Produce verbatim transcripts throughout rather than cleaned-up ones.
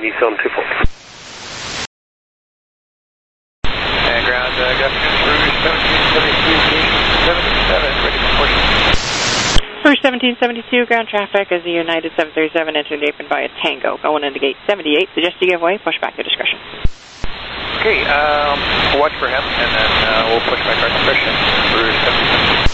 East Zone two four. And ground, uh, Gustin, Rouge seventeen seventy-two, seventy-seven, ready for push. Rouge seventeen seventy-two, ground traffic is the United seven thirty-seven entering the apron via Tango. Going into gate seventy-eight, suggest you give way, push back to discretion. Okay, um, we'll watch for him, and then uh, we'll push back our discretion. Rouge seventeen seventy-two.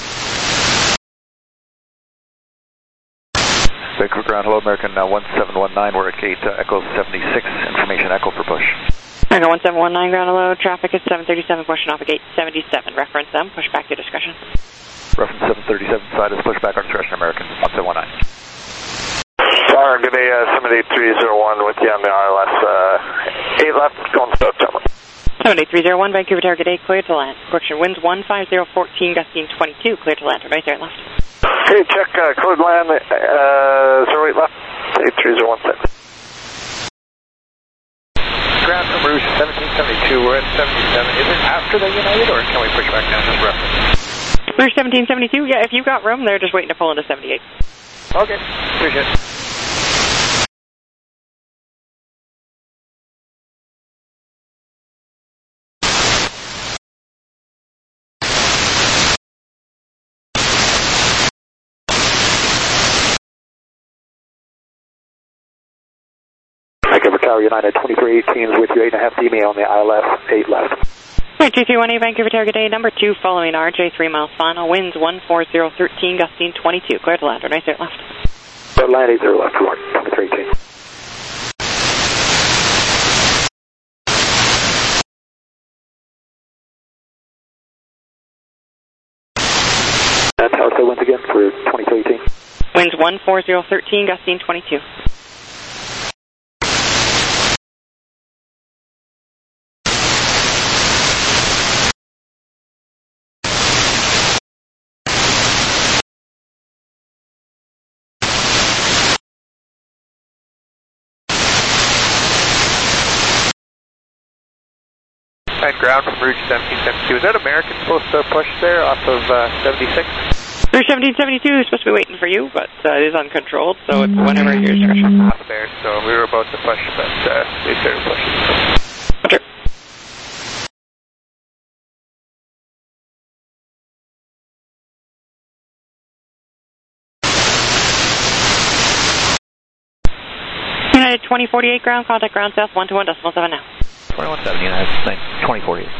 Vancouver ground, hello American uh, one seven one nine, we're at gate uh, Echo seventy-six, information Echo for push. Echo one seven one nine, ground hello, traffic is seven thirty-seven, pushing off at gate seventy-seven, reference them, push back to discretion. Reference seven thirty-seven side is push back our discretion, American one seven one nine. Sorry, good day, uh, seven eight three zero one with you on the R L S, uh, eight left, going south, gentlemen. seven eight three zero one, Vancouver target eight, clear to land. Correction, winds one five zero one four, gusting twenty-two, clear to land, right there left. Okay, check, uh, code land, uh, zero eight left, eight three zero one six. Ground from Rouge seventeen seventy-two, we're at seventy-seven. Is it after the United, or can we push back down to reference? Rouge seventeen seventy-two, yeah, if you've got room, they're just waiting to pull into seventy-eight. Okay, appreciate it. Vancouver Tower United twenty-three eighteen is with you, eight and a half D M A on the I L S, eight left. Right, two three one eight, Vancouver target eight, number two, following R J, three miles final, winds one four zero one three, gusting twenty-two, clear to land, right there left. Clear to land, eight zero left, twenty-three eighteen. And Tower say winds again for twenty-three eighteen. Winds one four zero one three, gusting twenty-two. Right, ground from Rouge seventeen seventy-two. Is that American supposed to push there off of uh, seventy-six? Rouge seventeen seventy-two is supposed to be waiting for you, but uh, it is uncontrolled, so it's whenever your discretion. Off there, so we were about to push, but uh, they started pushing. Roger. United twenty forty-eight ground, contact ground south one two one decimal seven now. twenty-one seventy, United twenty forty-eight.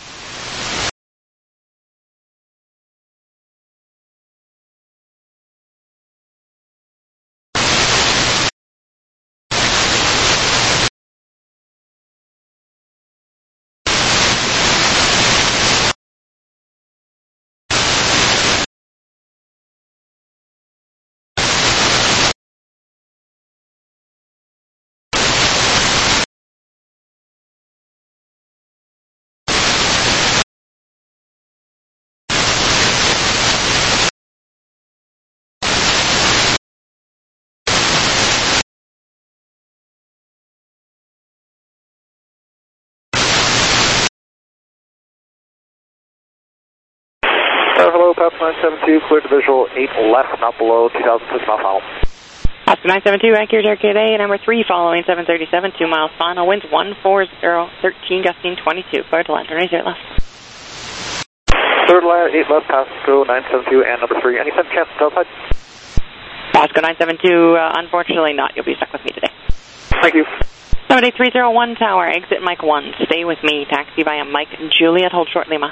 Uh, hello, Pastor nine seven two, clear to visual eight left, not below, two thousand six mile final. Pastor nine seven two, Vancouver target eight, number three, following seven thirty-seven, two miles final, winds one four zero one three, gusting twenty-two, clear to land, right there left. Third land, eight left, Pasco nine seven two, and number three. Any second chance to outside? Pasco nine seven two, uh, unfortunately not. You'll be stuck with me today. Thank you. seven eight three zero one tower, exit Mike one. Stay with me. Taxi via Mike Juliet, hold short Lima.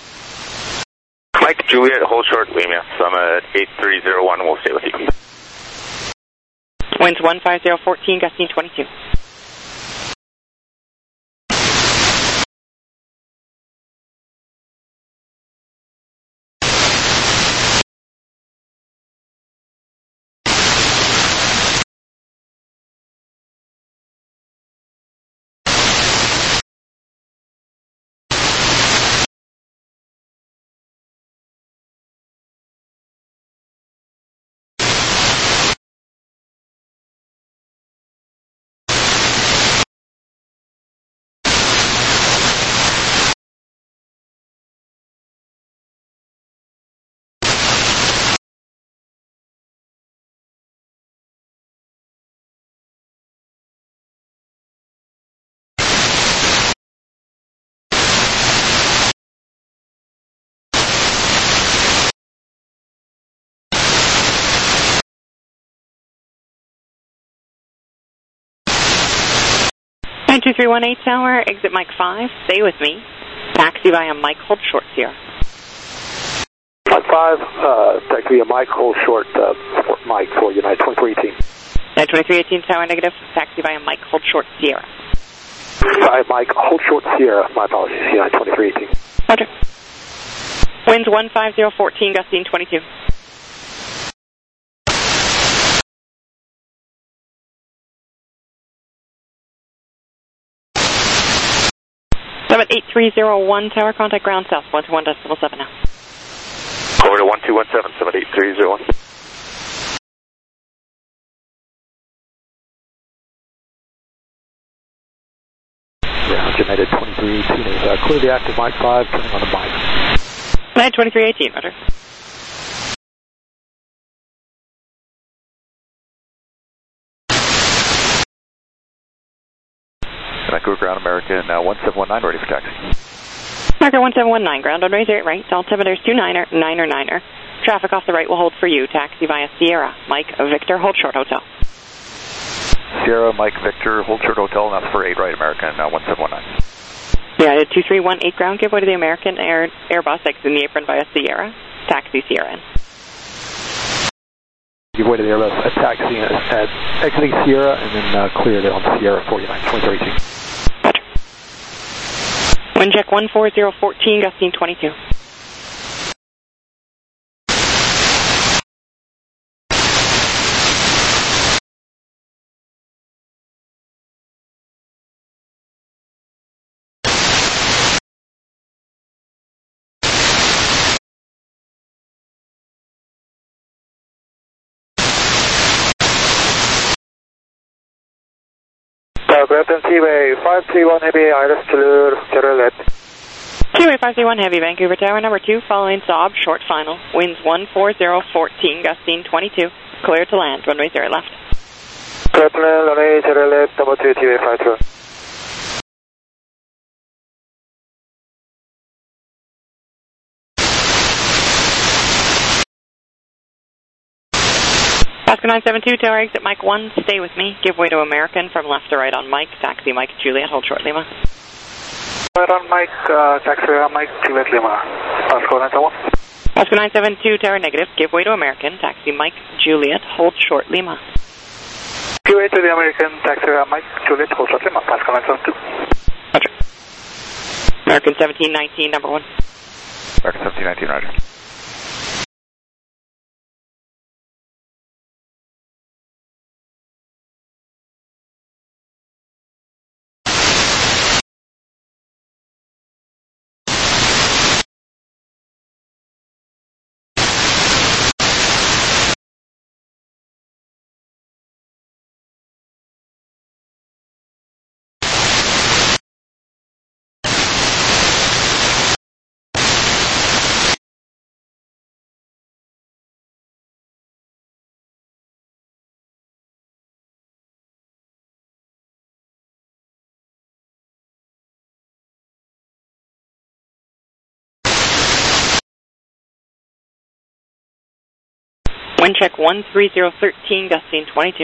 Mike Juliet, hold short Lima. So I'm at eight three zero one, we'll stay with you. Winds one five zero one four, gusting twenty-two. nine two three one eight Tower, exit Mike five, stay with me. Taxi via Mike, hold short Sierra. Mike five, uh, taxi via Mike, hold short, uh, for Mike for United twenty-three eighteen. United twenty-three eighteen Tower, negative, taxi via Mike, hold short Sierra. five Mike, hold short Sierra, my apologies, United twenty-three eighteen. Roger. Winds one five zero fourteen, gusting twenty-two. seven eight three zero one Tower, contact ground south, one two one decimal seven now. Over to one two one seven, seven eight three zero one. Ground United twenty-three eighteen is uh, clear the active Mike five, turning on the mic. United twenty-three eighteen, roger. Vancouver Ground American uh, one seven one nine, ready for taxi. Marker one seven one nine, ground on razor eight right, altimeters two niner, niner niner. Traffic off the right will hold for you, taxi via Sierra, Mike, Victor, hold short hotel. Sierra, Mike, Victor, hold short hotel, and that's for eight right American uh, one seven one nine. United two three one eight ground, give way to the American Air Airbus, exiting the apron via Sierra, taxi Sierra. Give way to the Airbus, uh, taxi at, at exiting Sierra, and then uh, clear it on Sierra for United twenty-three eighteen. Roger. Wind check one four zero fourteen, gusting twenty-two. Brampton Seaway five three one Heavy, Iris Toulouse, Cherelet. Seaway five three one Heavy, Vancouver Tower, number two, following Saab, short final. Winds one four zero fourteen, gusting twenty-two. Clear to land, runway zero left. Clear to land, runway zero left, number two, Seaway five three one. Pasco nine seven two, Tower, exit Mike one, stay with me. Give way to American from left to right on Mike, taxi Mike, Juliet, hold short Lima. Right on Mike, uh, taxi on Mike, Juliet Lima. Pasco nine seven one. Pasco nine seven two, Tower, negative, give way to American, taxi Mike, Juliet, hold short Lima. Give way to the American, taxi on Mike, Juliet, hold short Lima. Pasco nine seven two. Roger. American seventeen nineteen, number one. American seventeen nineteen, roger. Wind check one three zero thirteen, gusting twenty-two.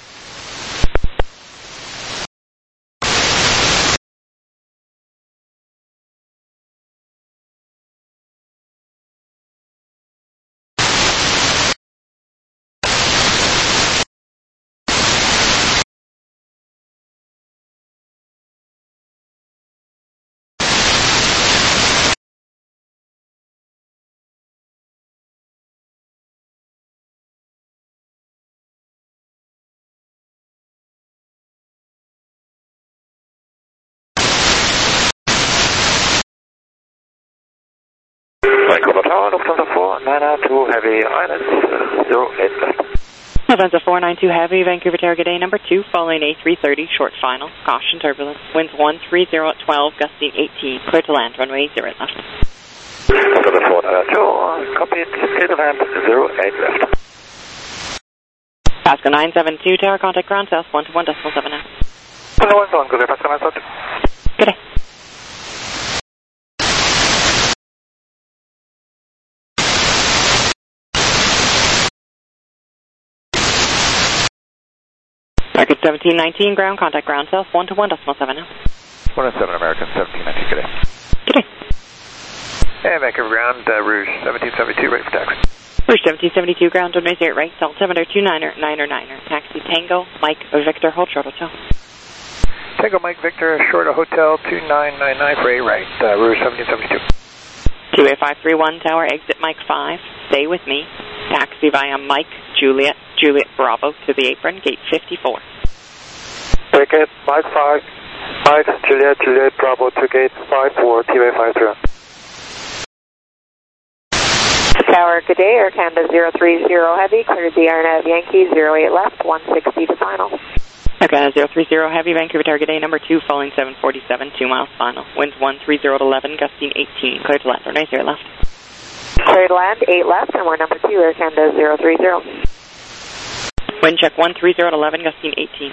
Vancouver Tower, Lufthansa four nine two Heavy, Islands zero eight left. Lufthansa four nine two Heavy, Vancouver Tower, good day, number two, following A three thirty, short final, caution turbulence, winds one three zero at twelve, gusting eighteen, clear to land, runway zero left. Lufthansa four nine two, copy it, clear to land, zero eight left. Pasco nine seven two, Tower, contact ground south, one two one decimal seven now. one one one, good day, Pasco nine seven two. Good day. Record seventeen nineteen, ground contact ground south, one to one decimal seven now. one oh seven American, seventeen nineteen, good day. Good day. Hey, Vancouver ground, uh, Rouge seventeen seventy-two, ready for taxi. Rouge seventeen seventy-two, ground runway zero right, Delta seven oh two niner, niner niner, taxi Tango, Mike, Victor, hold short hotel. Tango Mike Victor, short of hotel two nine nine nine for eight right, uh, Rouge seventeen seventy-two. two eight five three one tower, exit Mike five, stay with me, taxi via Mike, Juliet, Juliet Bravo to the apron, gate fifty-four. Ticket, Mike five, Mike, Juliet, Juliet Bravo to gate five four, T V five three. Tower, good day, Air Canada zero three zero Heavy, cleared the R N A V Yankee zero eight left, one sixty to final. Air Canada zero three zero Heavy, Vancouver target day number two, following seven forty-seven, two miles final. Winds one three zero to eleven, gusting eighteen, cleared to land, runway zero left. Cleared to land, eight left, and we're number two, Air Canada zero three zero. Wind check one three zero to eleven, gusting eighteen.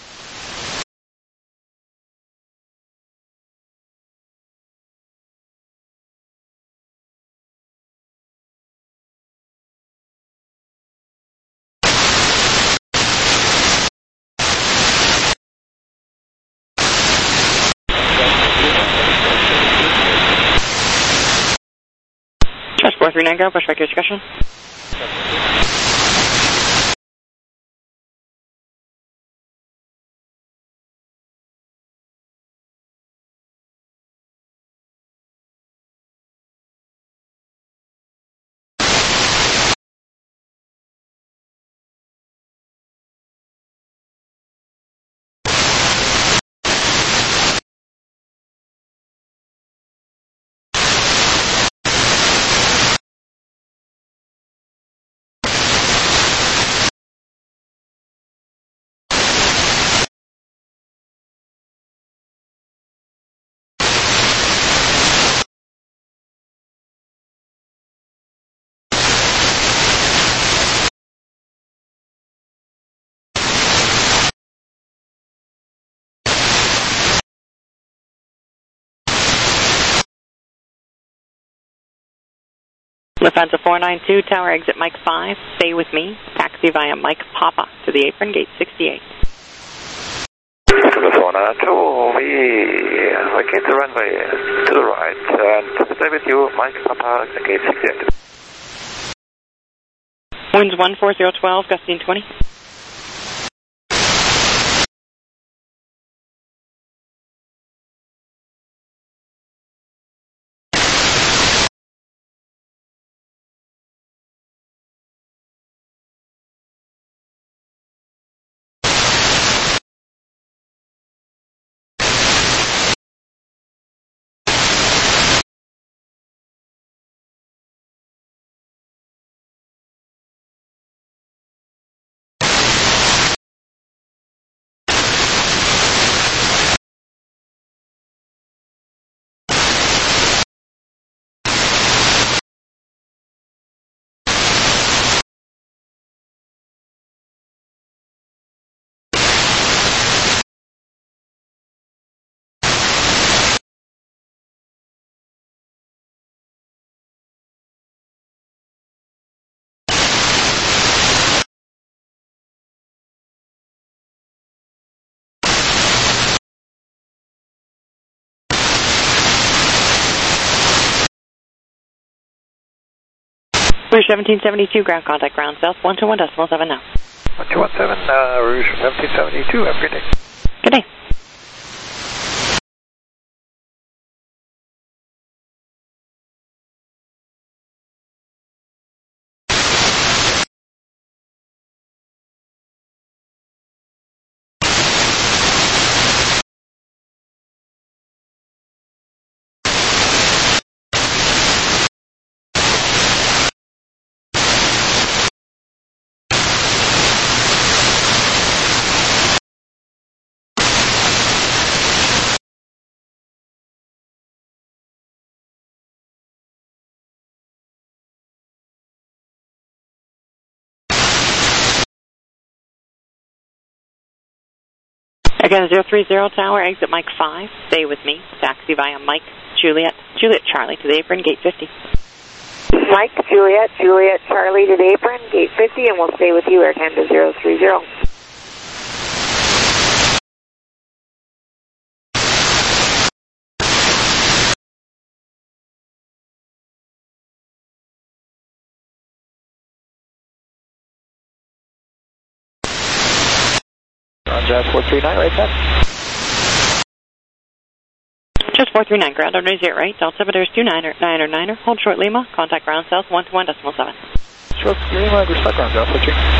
four three nine, ground, push back your discussion. Lufthansa four nine two, tower exit Mike five, stay with me, taxi via Mike Papa to the apron, gate sixty-eight. four nine two, we vacate the runway to the right, and stay with you, Mike Papa, gate sixty-eight. Winds one four zero twelve, gusting twenty. Rouge seventeen seventy-two, ground contact ground south, one two one decimal seven now. one two one seven, uh, Rouge seventeen seventy-two, have a good day. Good day. Again, zero three zero tower, exit Mike five, stay with me, taxi via Mike, Juliet, Juliet Charlie to the apron, gate fifty. Mike, Juliet, Juliet, Charlie to the apron, gate fifty, and we'll stay with you, Air Canada zero three zero. Jazz four three nine, right side. Just four three nine, ground on zero right, Delta Bears two niner, niner, niner, hold short Lima, contact ground south one two one decimal seven. Short Lima, respect ground Jazz four three nine.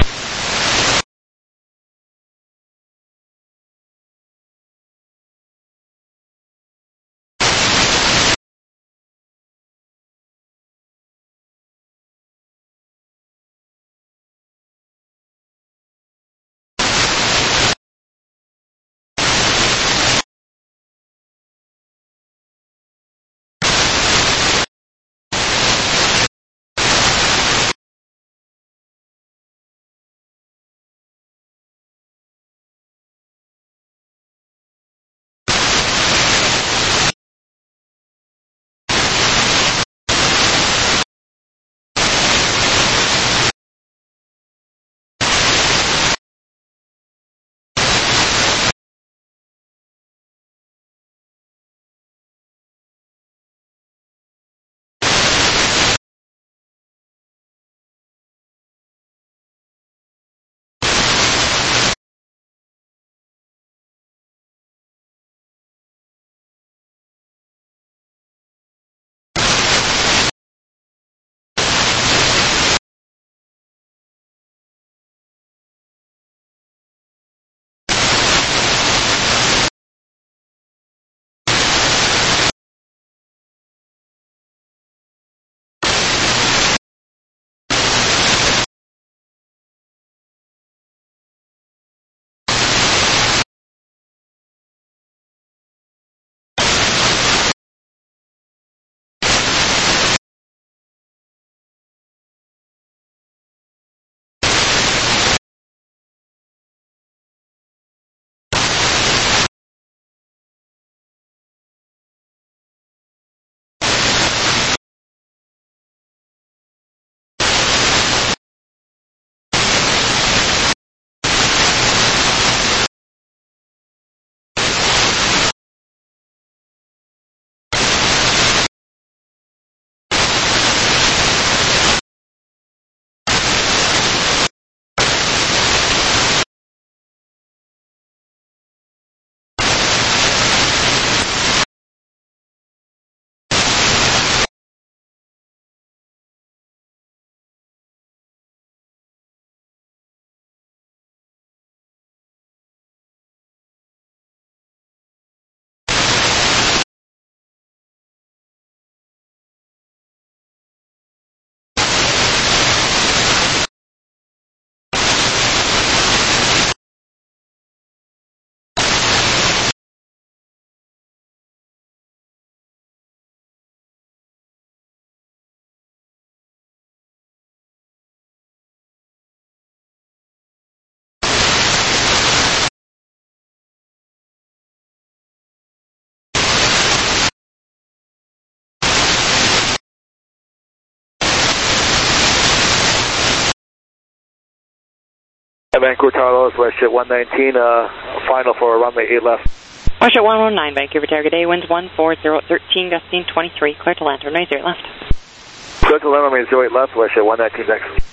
Vancouver Tower, Westjet one nineteen, uh, final for runway eight left. Westjet one one nine, Vancouver Tower, good day, winds one four zero thirteen, gusting twenty-three, clear to land, runway zero left. Clear to land, runway zero eight left, Westjet one nineteen, next.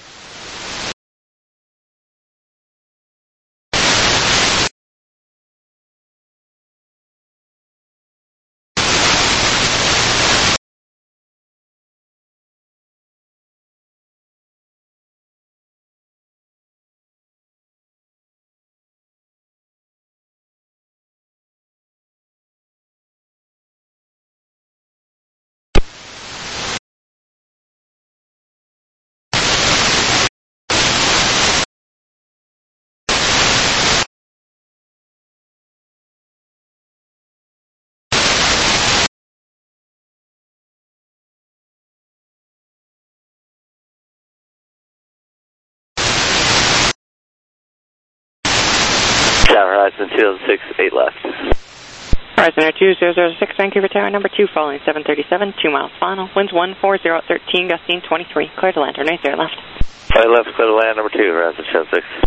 Horizon two oh six, eight left. Horizon Air two zero zero six, Vancouver Tower, number two, following seven thirty-seven, two miles final, winds one four zero thirteen, gusting twenty-three, clear to land, runway zero left. Flight left, clear to land, number two, Horizon two oh six.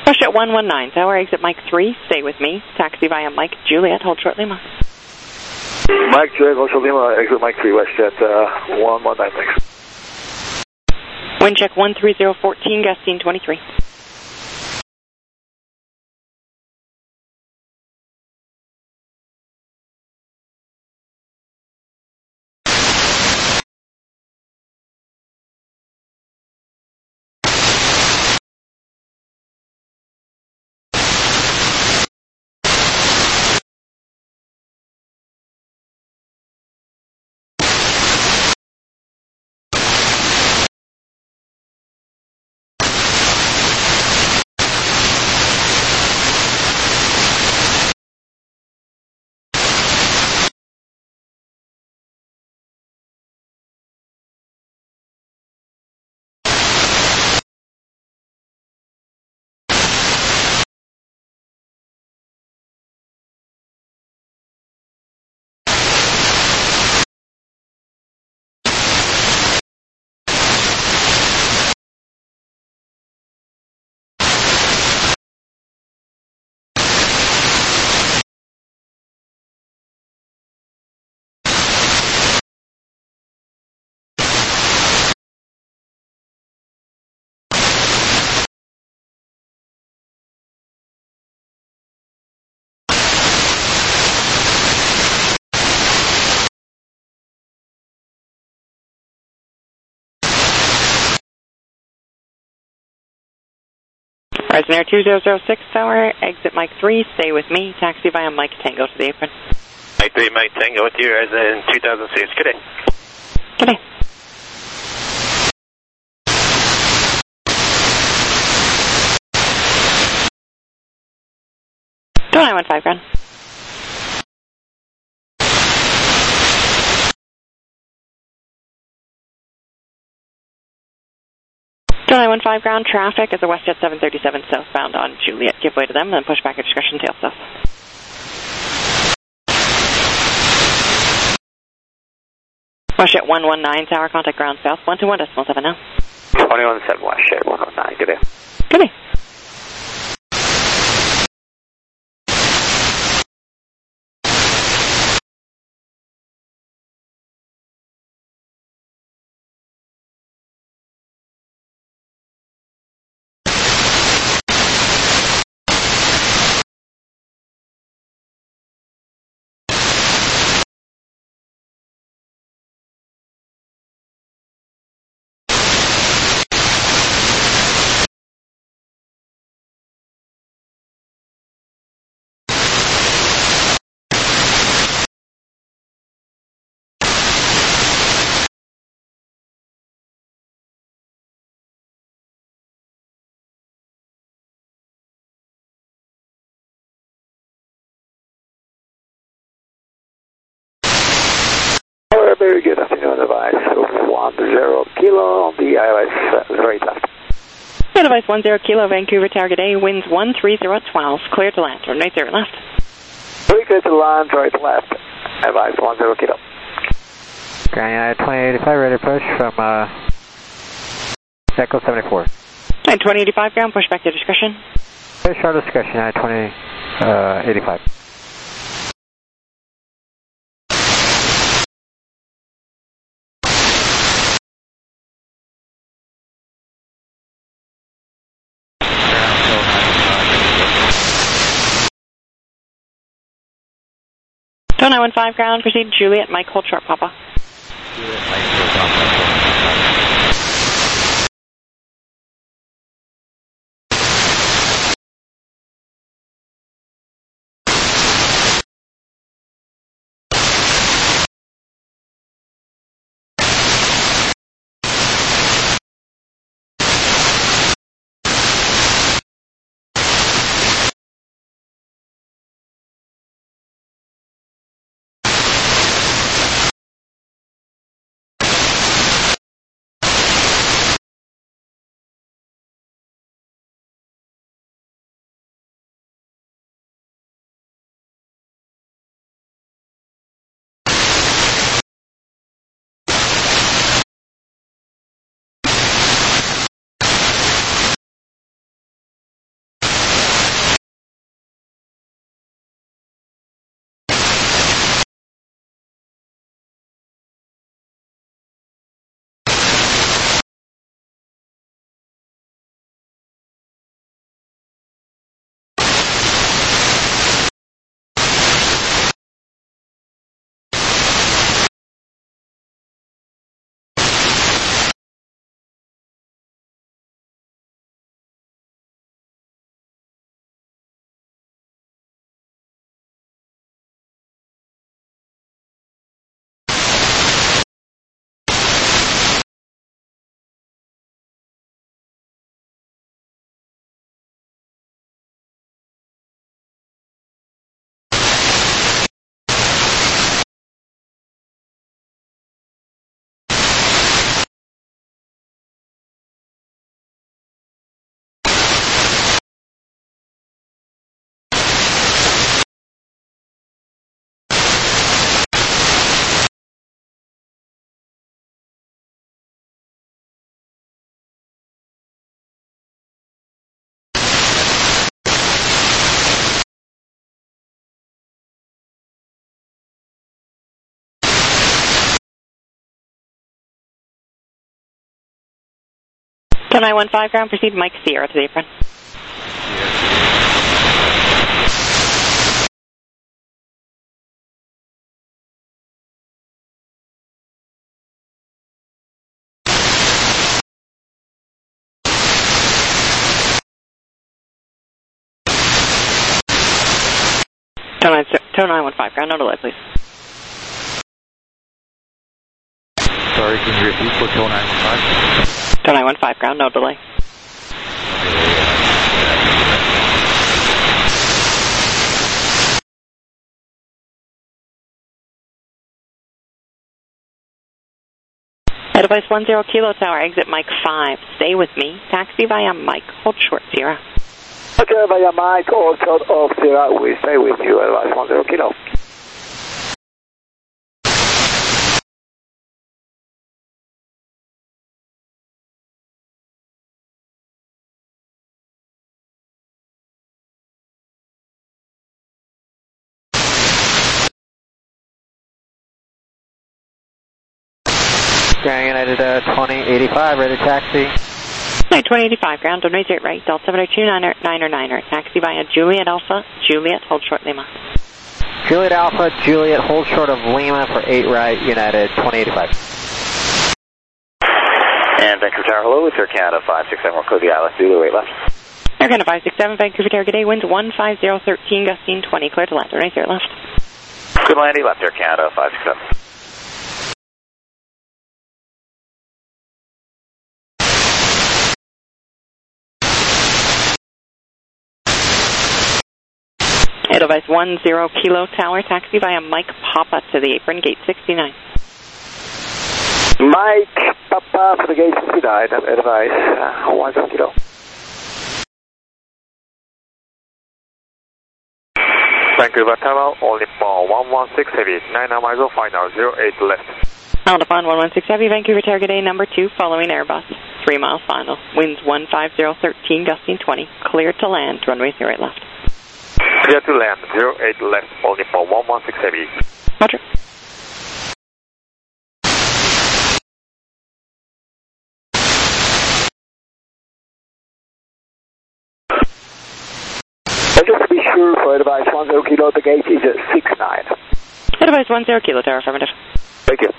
Push at one one nine, tower, exit Mike three, stay with me. Taxi via Mike Juliet, hold short Lima. Mike Juliet, hold short Lima, exit Mike three, WestJet uh, one one nine, thanks. Wind check one three zero fourteen, gusting twenty-three. Horizon Air two zero zero six, tower, exit Mike three, stay with me. Taxi via Mike Tango to the apron. Mike three, Mike Tango with you, Horizon two thousand six. Good day. Good day. two nine one five, ground. two nine one five, ground traffic is a WestJet seven thirty-seven southbound on Juliet. Give way to them, then push back at discretion, tail south. WestJet one one nine, tower, contact ground south, one two one decimal seven now. twenty-one seven WestJet one one nine, good day. Good day. Very good afternoon, advice one zero kilo on the I L S uh, very left. Advice one zero kilo, Vancouver Tower, good day, winds one three zero twelve, clear to land, turn right zero left. Very clear to land, right left, advice one zero kilo. Grand twenty eighty-five, ready to push from uh, Echo seventy-four. And twenty eighty-five, ground, push back to discretion. Push our discretion at twenty eighty-five. two nine one five, ground, proceed Juliet, Mike, hold short, Papa. Juliet, Mike, hold Papa. nine one five ground, proceed Mike Sierra to the apron. Tow nine one five ground, no delay, please. Sorry, can you repeat for Tow nine one five? Tow nine one five ground, no delay. Advice one zero Kilo Tower, exit Mike five. Stay with me. Taxi via Mike. Hold short, Sierra. Okay, via Mike, hold short of Sierra. We stay with you. Advice one zero Kilo. Grand United uh, twenty eighty-five, ready to taxi. United twenty eighty-five, ground, don't raise it right, Delta seven oh two, niner, niner, niner. Taxi via Juliet Alpha, Juliet, hold short Lima. Juliet Alpha, Juliet, hold short of Lima for eight right, United twenty eighty-five. And Vancouver Tower, hello, it's Air Canada five six seven, Cody Island, Zulu eight left. Air Canada five six seven, Vancouver Tower, good day, winds one five zero one three, gusting twenty, clear to land, don't raise it left. Good landing, left Air Canada five six seven. Edelweiss one zero Kilo Tower, taxi via Mike Papa to the apron, gate sixty-nine. Mike Papa for the gate sixty-nine, Edelweiss uh, one zero Kilo. Vancouver Tower, only for one one six heavy, nine miles, final zero eight left. Out upon one one six heavy, Vancouver Tower, good day, number two, following Airbus, three miles final. Winds one five zero one three, gusting twenty, clear to land, runway zero eight left. Clear to land, zero eight left, only for one one six heavy. Roger. And just to be sure for Advice one zero Kilo, the gate is at six nine. Advice one zero Kilo Tower, affirmative. Thank you.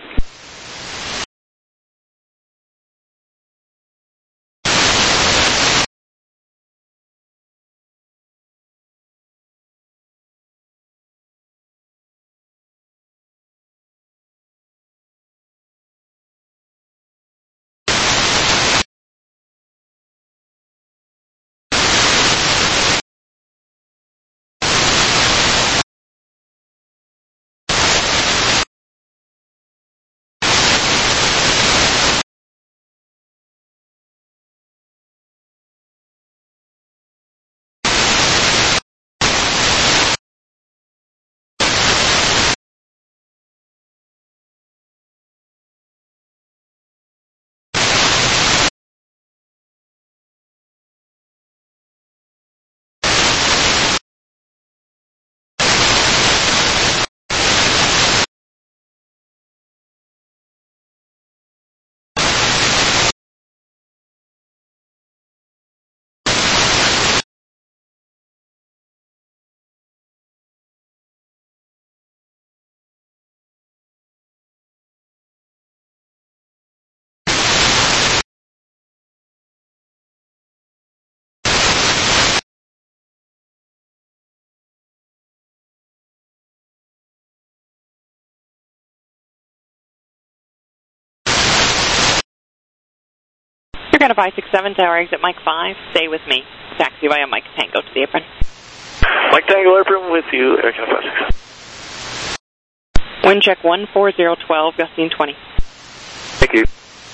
You're going to five six seven Tower, exit Mike five, stay with me. Taxi via Mike Tango to the apron. Mike Tango, apron with you, Air Canada five six. Wind check one four zero one two, gusting twenty. Thank you.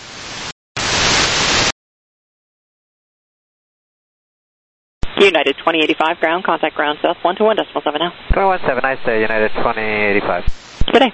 United twenty eighty-five, ground, contact ground south one two one decimal seven now. twenty one seven, nice day, United twenty eighty-five. Good day.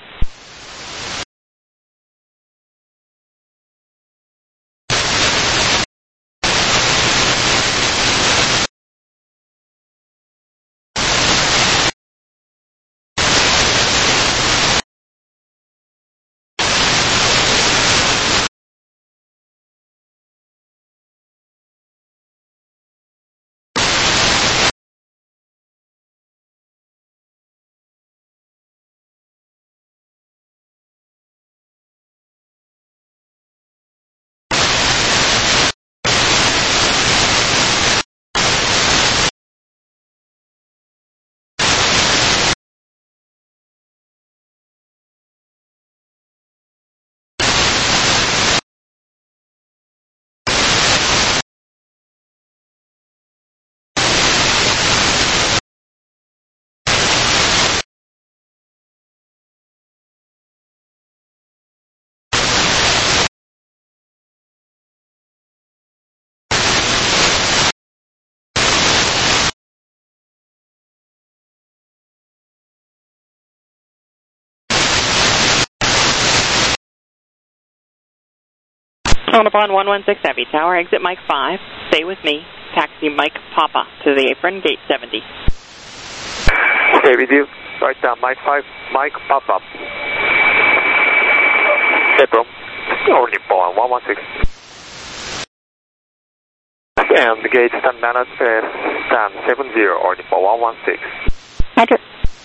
On upon one one six Heavy, tower exit Mike five, stay with me, taxi Mike Papa to the apron, gate seventy. Stay with you, right down, Mike five, Mike Papa. Apron, only point one one six. And the gate stand down at uh, stand seven zero, only point one one six. Roger.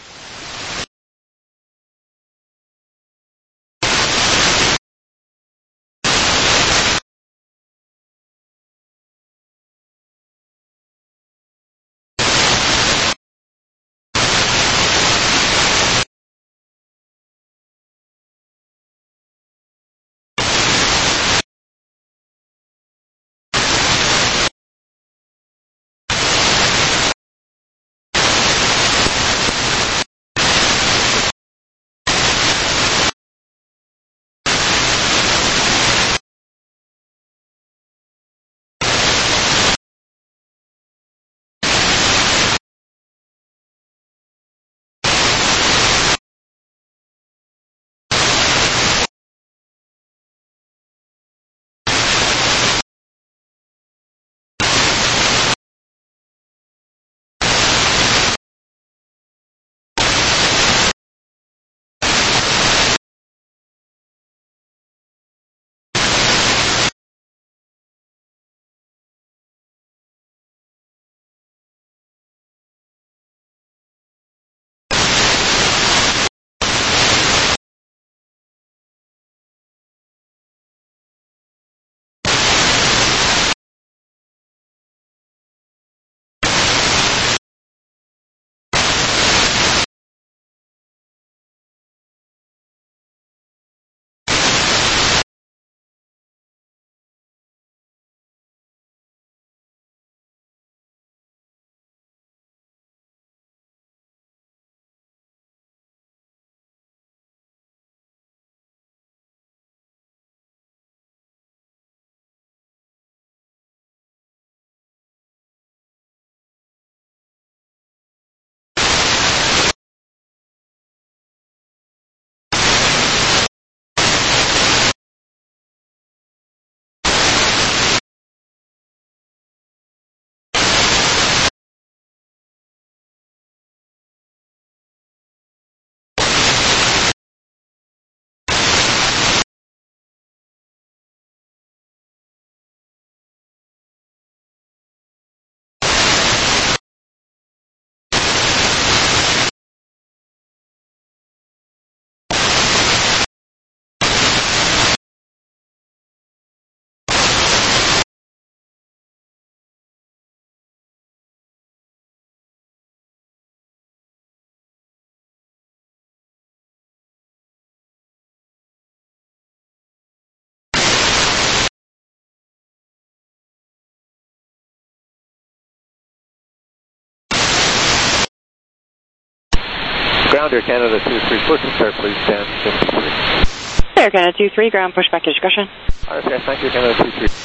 Ground Air Canada two three, push and start please, stand fifty-three. Air Canada two three, ground push back to discussion. Okay, thank you, Canada two three.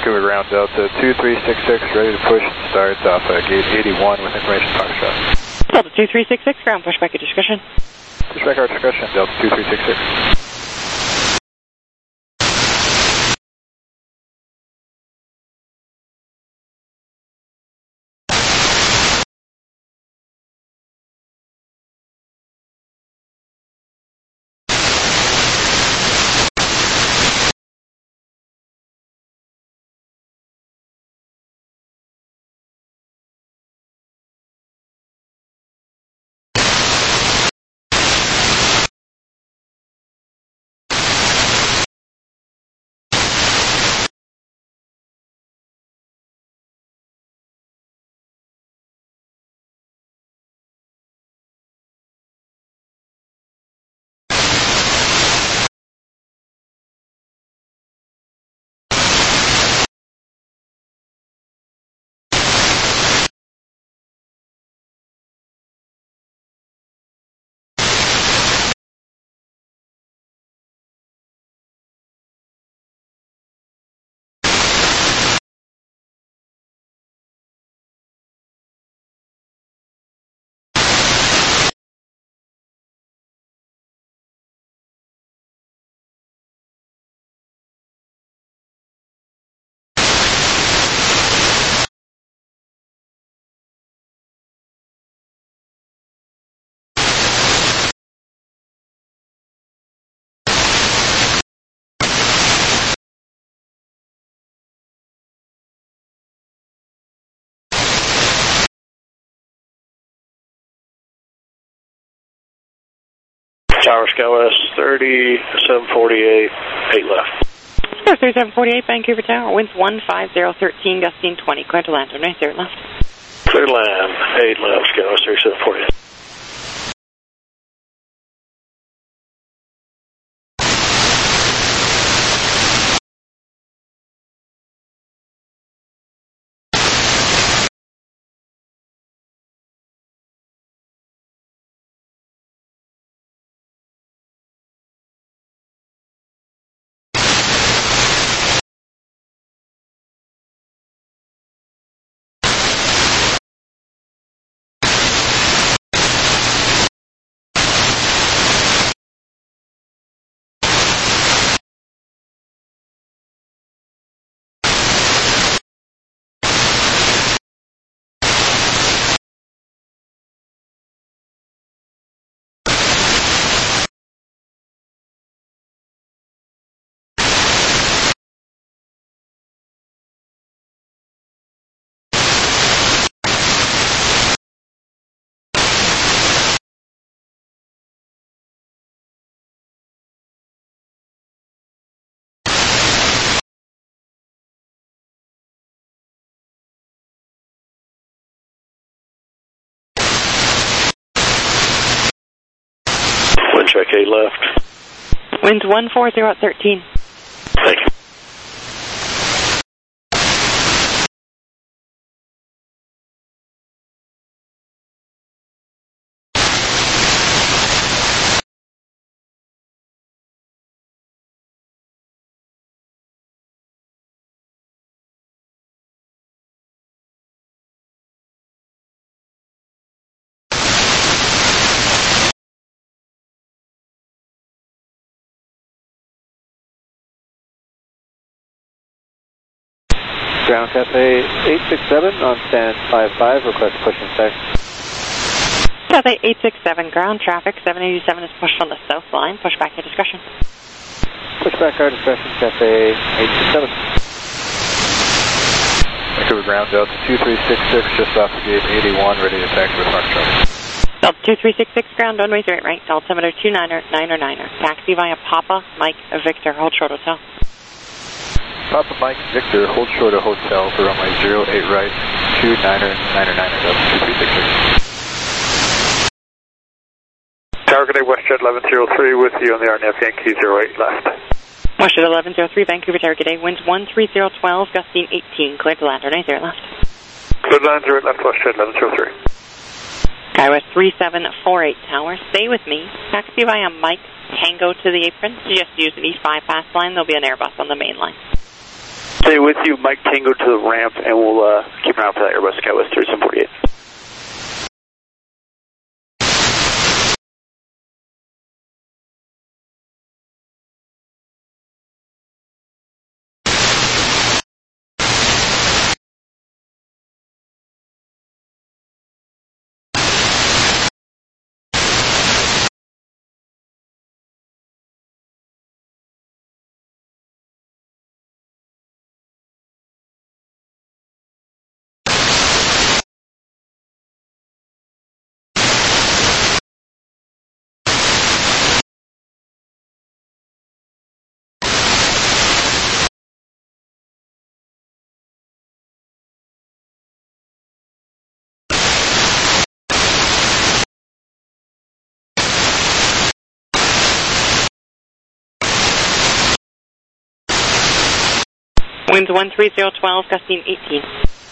Vancouver ground Delta two three six six, ready to push and start off uh, gate eighty-one with information Foxtrot. Delta two three six six, ground pushback at discussion. Pushback our discussion, Delta two three six six. Tower Skywest thirty-seven forty-eight, eight left. Star thirty-seven forty-eight, Vancouver Tower, winds one five zero thirteen, gusting twenty, clear to land, runway zero left. Clear to land, eight left, Skywest thirty-seven forty-eight. Wind check eight left. Winds one four zero thirteen. Thank you. Ground Cafe eight six seven on stand five five, request push and start. Cafe eight six seven, ground traffic seven eighty-seven is pushed on the south line, pushback at discussion. Pushback our discussion, Cafe eight six seven. Vancouver ground Delta two three six six, just off the gate eighty-one, ready to taxi with Foxtrot. Delta two three six six, ground runway right right, altimeter two niner niner niner. Taxi via Papa Mike Victor, hold short hotel. Papa Mike Victor, hold short of hotel for runway zero eight right, two niner niner niner, Delta two three six six. Tower, good day, WestJet eleven oh three with you on the R N F Yankee zero eight left. WestJet eleven oh three, Vancouver Tower, good day, winds one three zero one two, gusting eighteen, clear to land, runway zero left. Clear to land, zero eight left, WestJet eleven oh three. Skywest three seven four eight Tower, stay with me, taxi via Mike Tango to the apron, just use an East bypass line, there'll be an Airbus on the main line. Stay with you, Mike Tango to the ramp, and we'll uh, keep an eye out for that Airbus Skywest thirty-seven forty-eight. Winds one three zero twelve, gusting eighteen.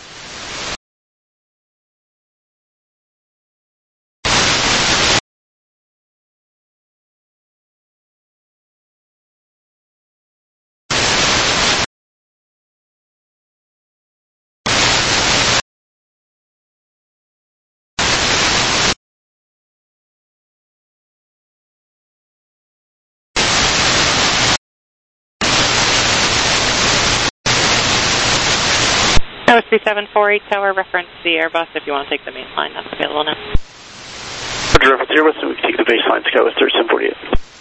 Tower three seven four eight, tower, reference the Airbus if you want to take the main line. That's available now. Roger, reference Airbus, and we can take the baseline Skywest thirty-seven forty-eight.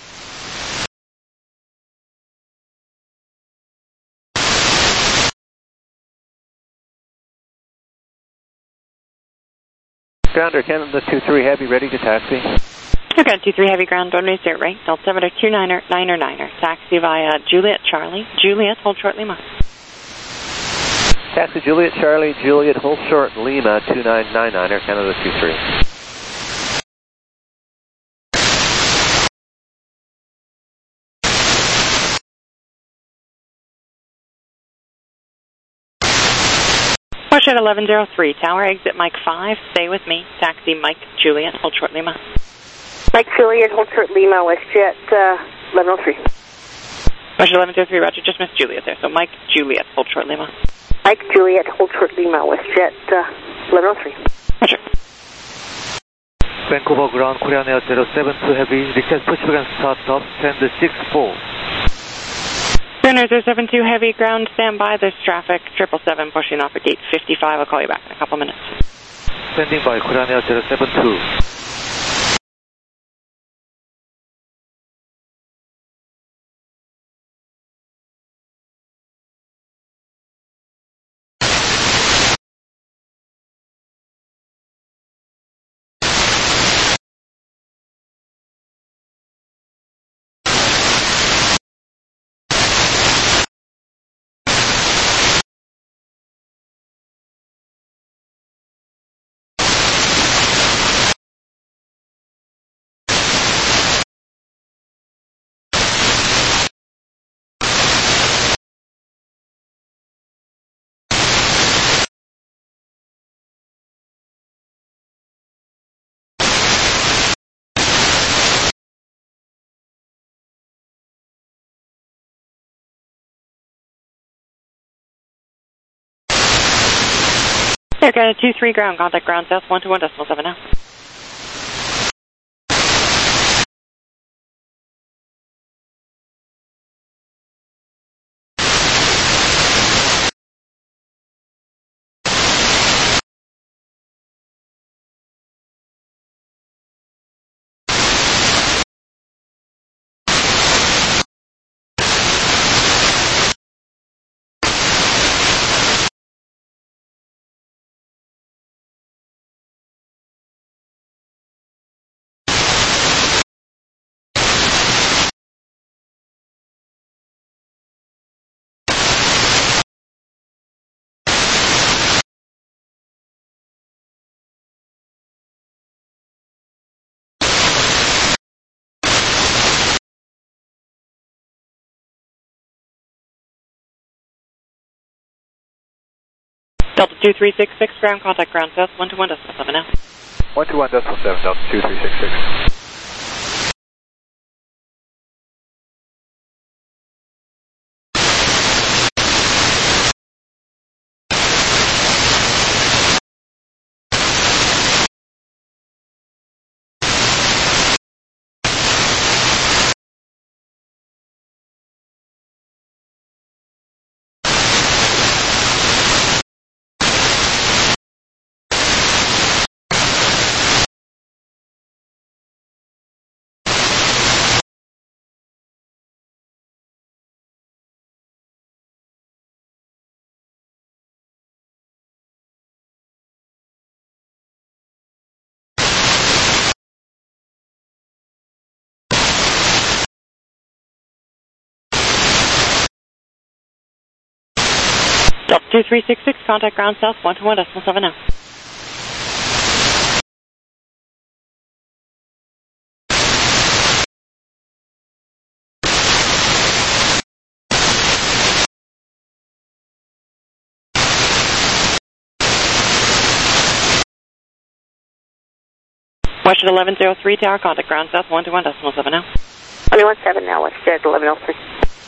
Grounder, Canada two three Heavy, ready to taxi. Okay, two three Heavy, ground, runway zero right, Delta two niner, niner, niner. Taxi via Juliet Charlie, Juliet, hold short Lima. Taxi Juliet Charlie, Juliet, hold short Lima, two nine nine niner, Canada two three. Push at eleven oh three, tower, exit Mike five, stay with me. Taxi Mike Juliet, hold short Lima. Mike Juliet, hold short Lima, WestJet uh, eleven oh three. Push at eleven oh three, roger, just missed Juliet there. So Mike Juliet, hold short Lima. Mike Juliet, hold short Lima, WestJet uh, eleven oh three. Roger. Vancouver ground, Korean Air zero seven two Heavy, request push again start off, send the six four. Gunner zero seven two Heavy, ground, stand by, there's traffic, triple seven pushing off at gate fifty-five, I'll call you back in a couple minutes. Standing by, Korean Air zero seven two. There, got a two three ground, contact ground south one two one decimal seven now. Delta two three six six, ground, contact ground south one two one decimal seven now. one two one decimal seven, Delta two three six six. Delta two three six six, contact ground south one two one decimal seven now. Western eleven oh three tower, contact ground south one two one decimal seven now. one one seven now, Western eleven oh three.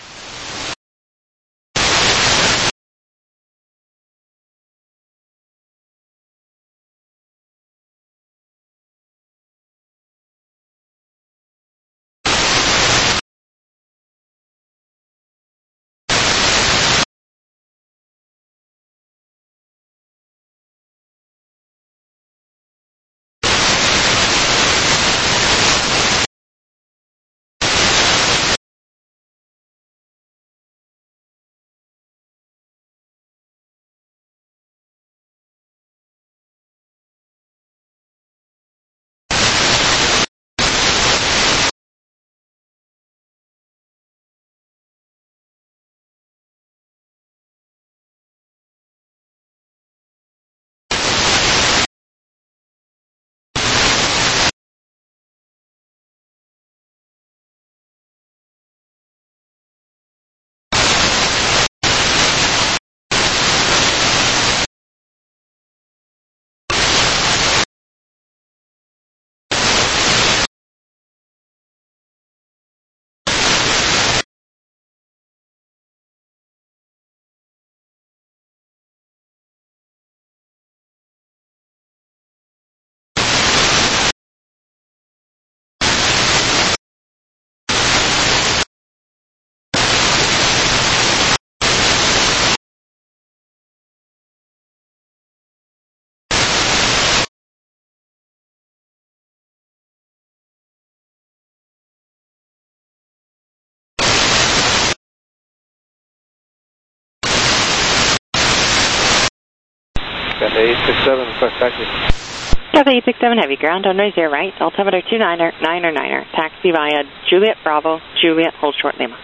Delta eight six seven, request taxi. Delta eight six seven, heavy ground, runway zero right, altimeter two niner, niner niner, taxi via Juliet Bravo, Juliet, hold short Lima.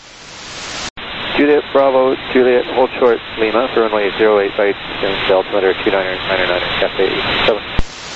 Juliet Bravo, Juliet, hold short Lima for runway zero eight right, and altimeter two niner, niner niner, Delta eight six seven.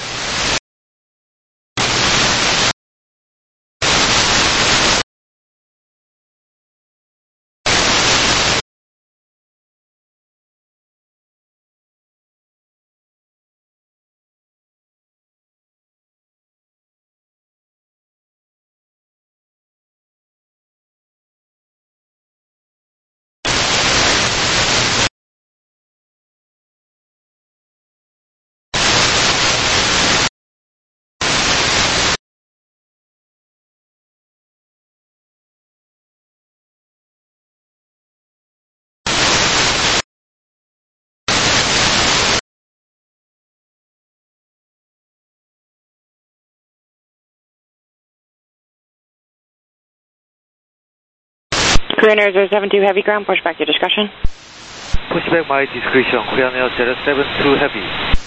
Korean Air zero seven two heavy ground, push back your discretion. Push back my discretion, Korean Air zero seven two heavy.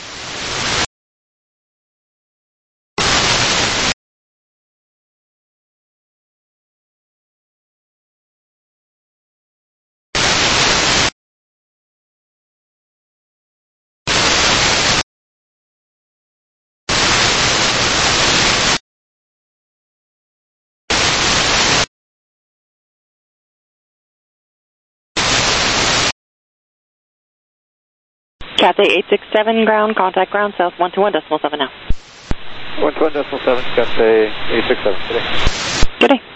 Cathay eight six seven ground, contact ground south one two one decimal seven now. one two one decimal seven, Cathay eight six seven, good day. Good day.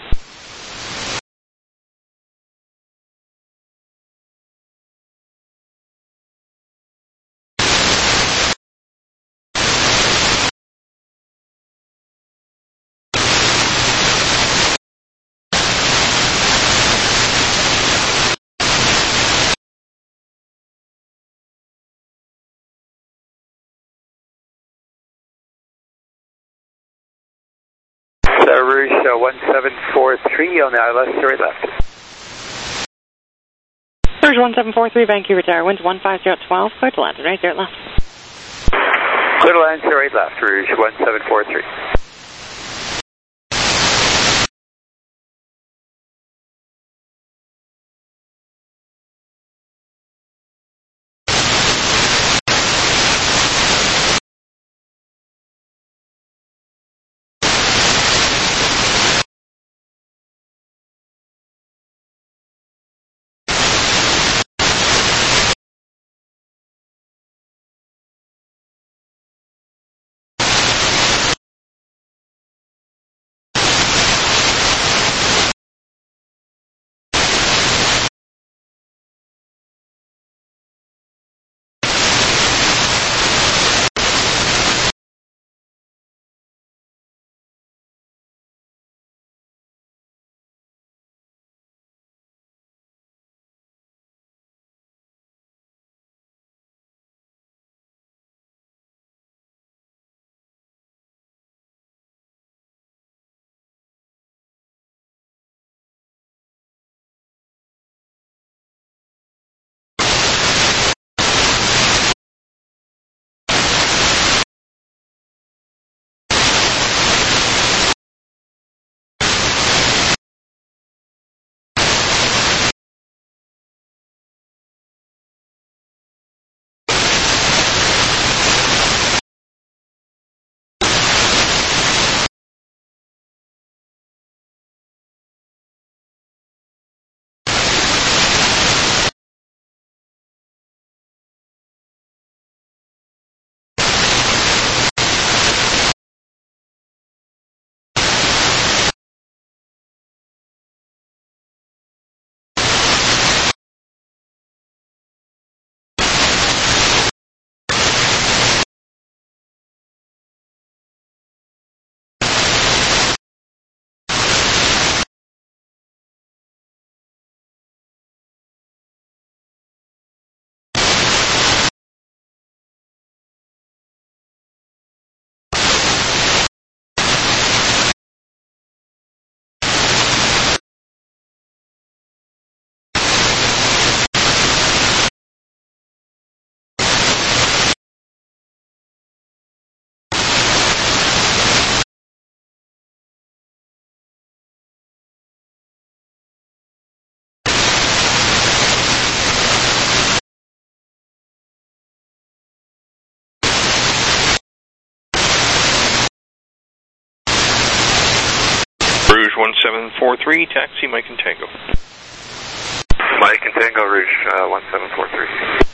Rouge uh, one seven four three on the I L S, straight left. Rouge one seven four three, Vancouver Tower, winds one five zero twelve, clear to land, right there at left. Clear to land, straight left, Rouge one seven four three. seven four three, taxi Mike and Tango. Mike and Tango, Rouge uh, one seven four three.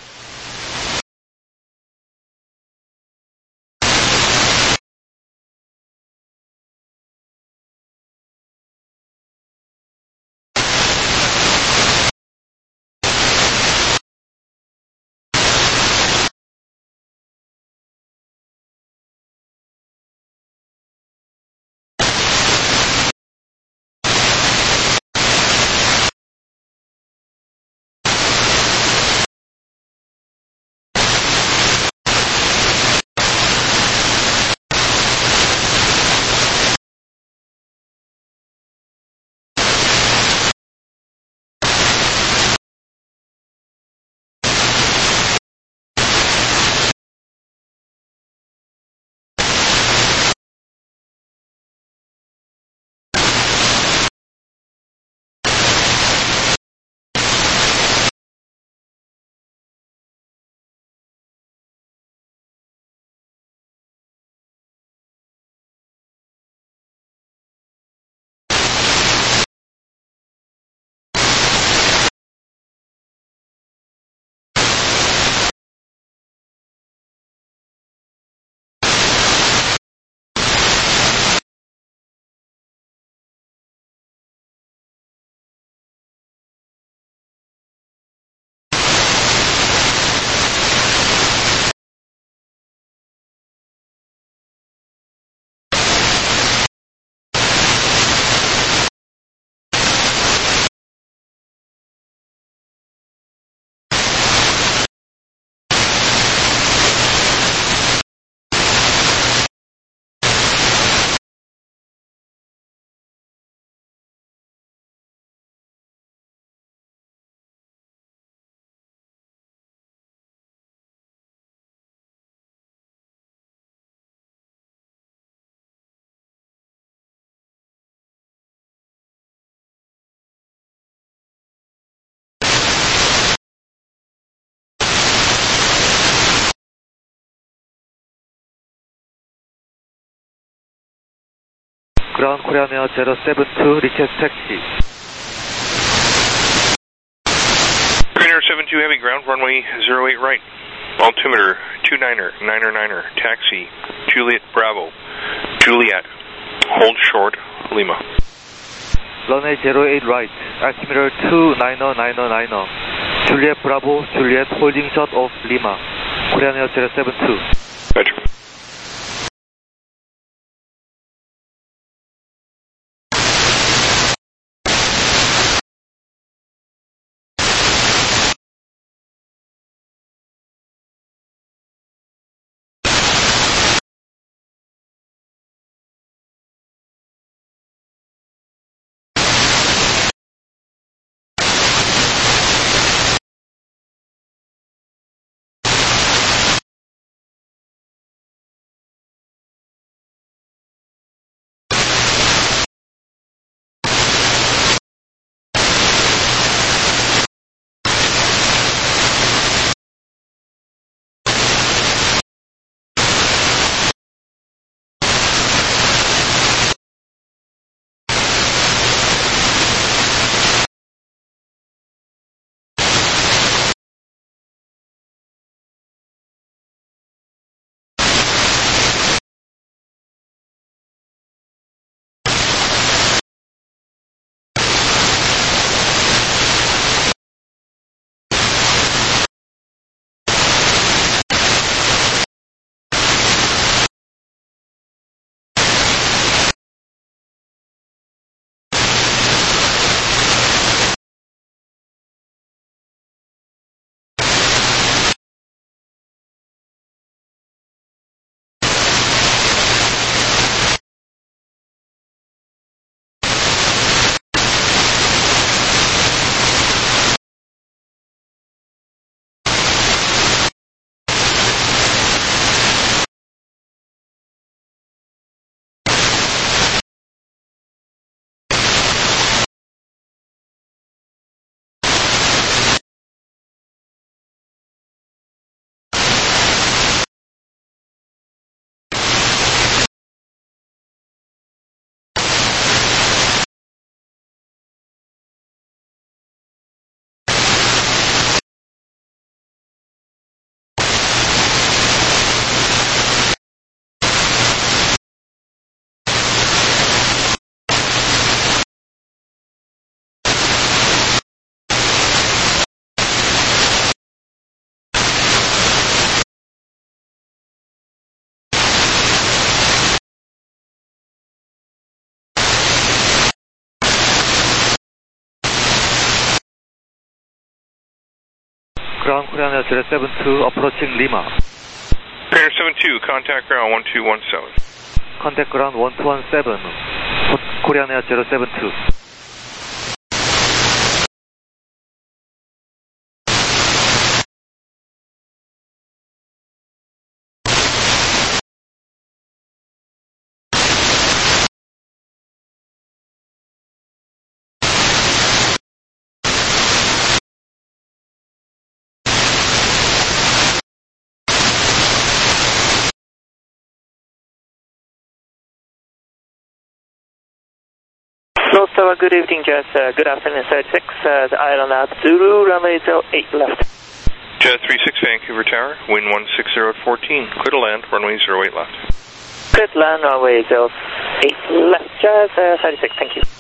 Ground Korean Air zero seven two, request taxi. Korean Air seven two Heavy, ground runway zero eight right. Altimeter two niner, niner niner, taxi, Juliet Bravo, Juliet, hold short, Lima. Runway zero eight right, altimeter two niner, niner niner, Juliet Bravo, Juliet, holding short of Lima, Korean Air zero seven two. Roger. ground Korean Air zero seven two approaching Lima. Korean Air seven two, contact ground one two one seven. Contact ground one two one seven, Korean Air zero seven two. North Tower, good evening, Jazz. Uh, good afternoon, thirty-six. Uh, the island at Zulu, runway zero eight left. Jazz three six, Vancouver Tower, wind one six zero at fourteen, clear to land, runway zero eight left. Clear to land, runway zero eight left, Jazz uh, thirty-six, thank you.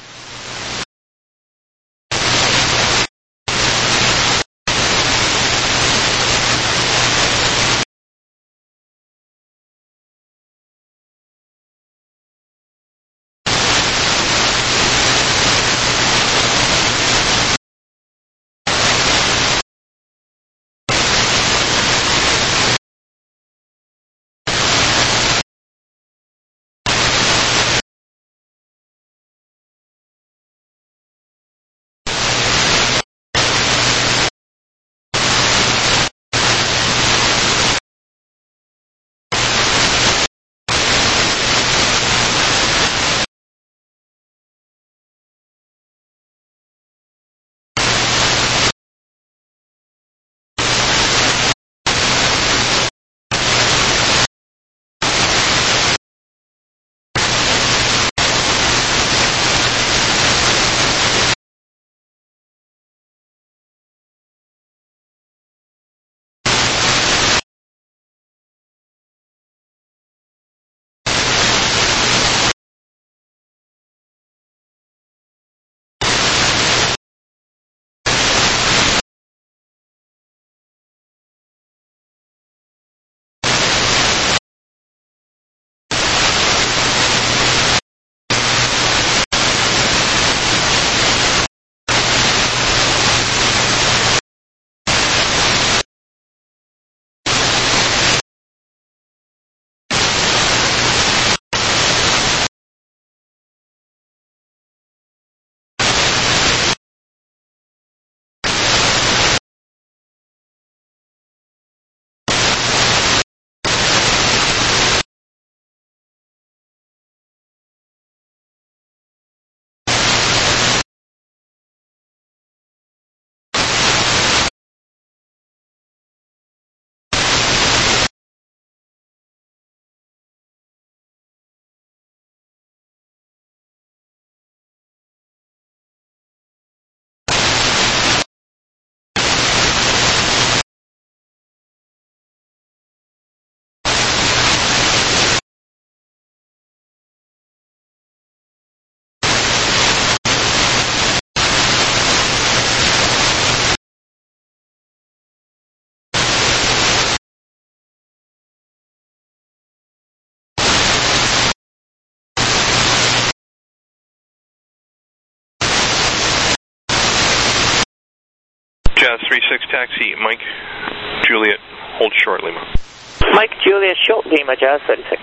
Jazz three six, taxi, Mike, Juliet, hold short, Lima. Mike, Juliet, short, Lima, Jazz thirty-six.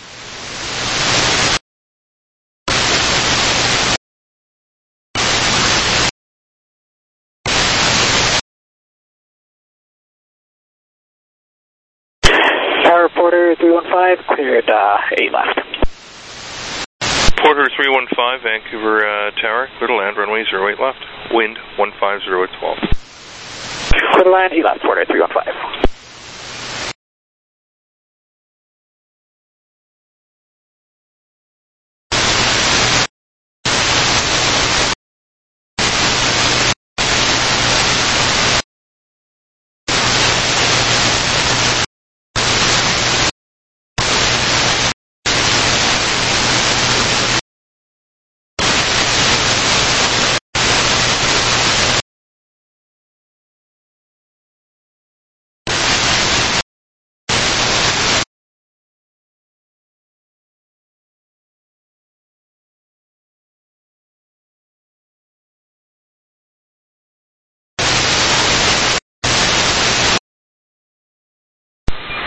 Tower Porter three one five, cleared uh, eight left. Porter three one five, Vancouver uh, Tower, clear to land, runway zero eight left, wind one five zero at twelve. Clear to land, he left, Porter three one five.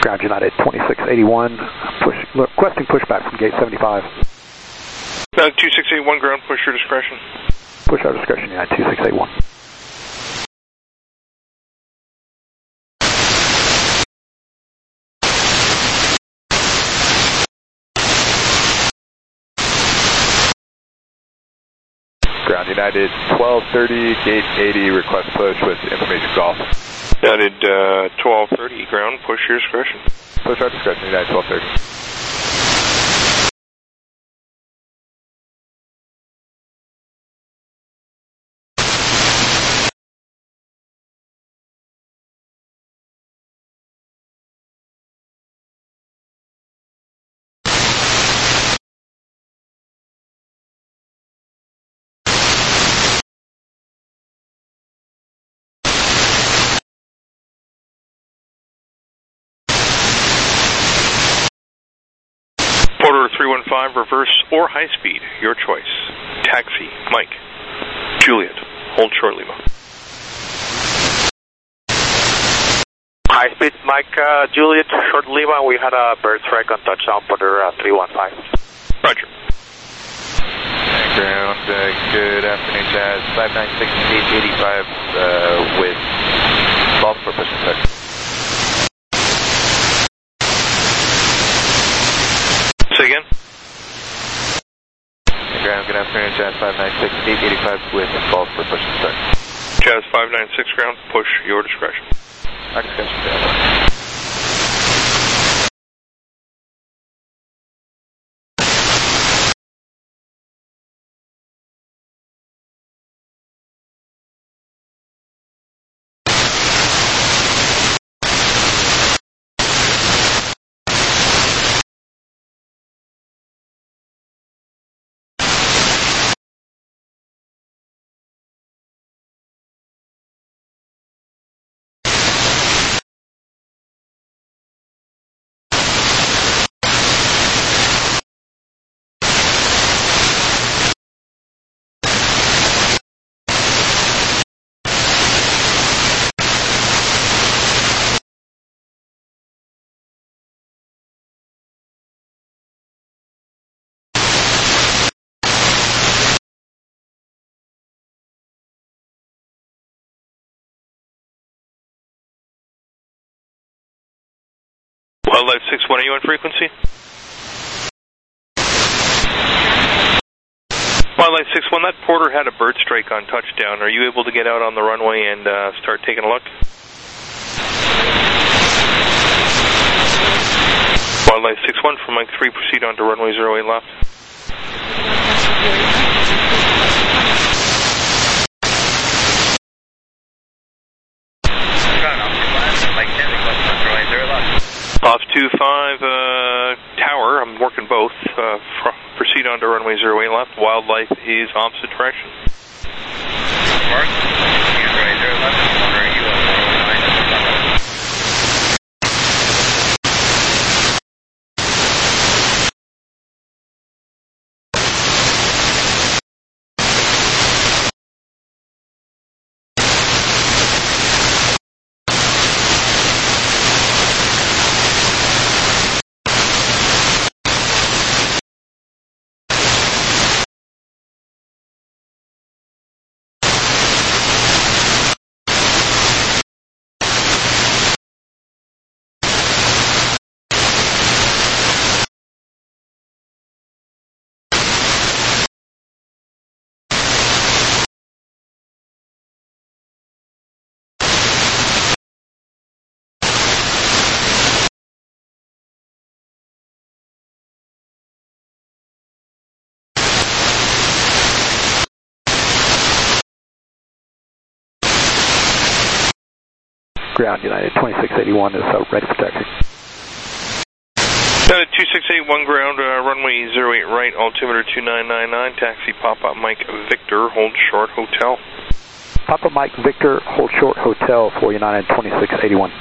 Ground United twenty-six eighty-one, push, requesting pushback from gate seventy-five. Uh, two six eight one ground, push your discretion. Push our discretion, United two six eight one. Ground United twelve thirty, gate eighty, request push with information golf. United uh, twelve thirty, ground, push your discretion. Push our discretion, United twelve thirty. Porter three one five, reverse or high speed, your choice. Taxi, Mike. Juliet, hold short Lima. High speed, Mike, uh, Juliet, short Lima. We had a bird strike on touchdown, Porter uh, three one five. Roger. Ground, uh, good afternoon, Jazz. five nine six, eight eighty-five uh, with golf for push and push. Say again? Ground, good afternoon, Jazz five nine six, eight eighty-five with golf for push and start. Jazz five nine six, ground, push your discretion. Our discretion, Jazz. Wildlife six one, are you on frequency? Wildlife six one, that Porter had a bird strike on touchdown. Are you able to get out on the runway and uh, start taking a look? Wildlife six one from Mike three, proceed on to runway zero eight left. Off two five, uh, tower, I'm working both. Uh, proceed on to runway zero eight left. Wildlife is opposite direction. Mark, runway zero left, corner U L one oh nine. Ground United twenty-six eighty-one is uh, ready for taxi. Uh, two six eight one ground, uh, runway zero eight right, altimeter two nine nine nine, taxi Papa Mike Victor, hold short hotel. Papa Mike Victor, hold short hotel for United twenty-six eighty-one.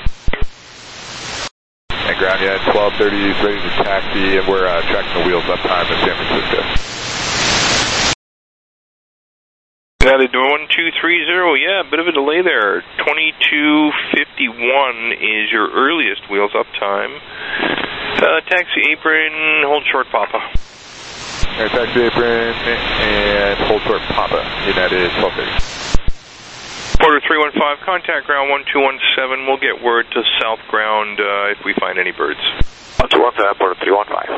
And ground United twelve thirty is ready to taxi, and we're uh, tracking the wheels up time in San Francisco. United one two three zero, yeah, a bit of a delay there. twenty-two fifty-one is your earliest wheels up time. Uh, taxi apron, hold short Papa. All right, taxi apron and hold short Papa, United twelve thirty. Porter three one five, contact ground one two one seven. We'll get word to south ground uh, if we find any birds. one two one seven, Porter three one five.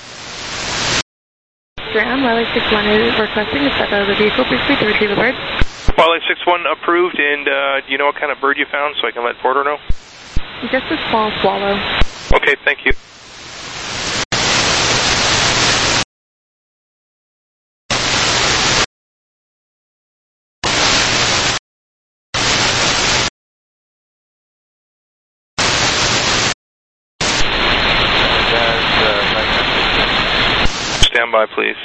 Ground, Wildlife six one is requesting to step out of the vehicle briefly to retrieve a bird. Wildlife six one approved, and uh, do you know what kind of bird you found so I can let Porter know? Just a small swallow. Okay, thank you. Stand by, please.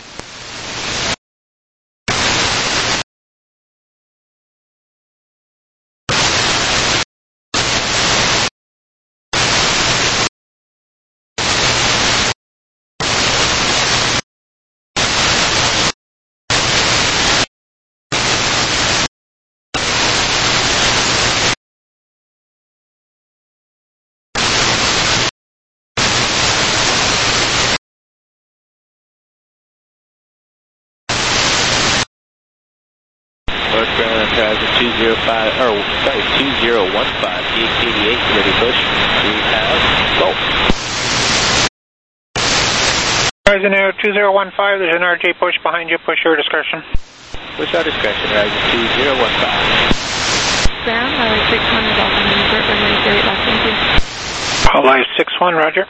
two zero five, or sorry, two zero one five, D X eighty-eight, ready push. We have go. Horizon Air two zero one five, there's an R J push behind you, push your discretion. Push our discretion, Horizon two zero one five. Ground, Wildlife six one is off on the short runway zero eight left, thank you. Wildlife six one, roger.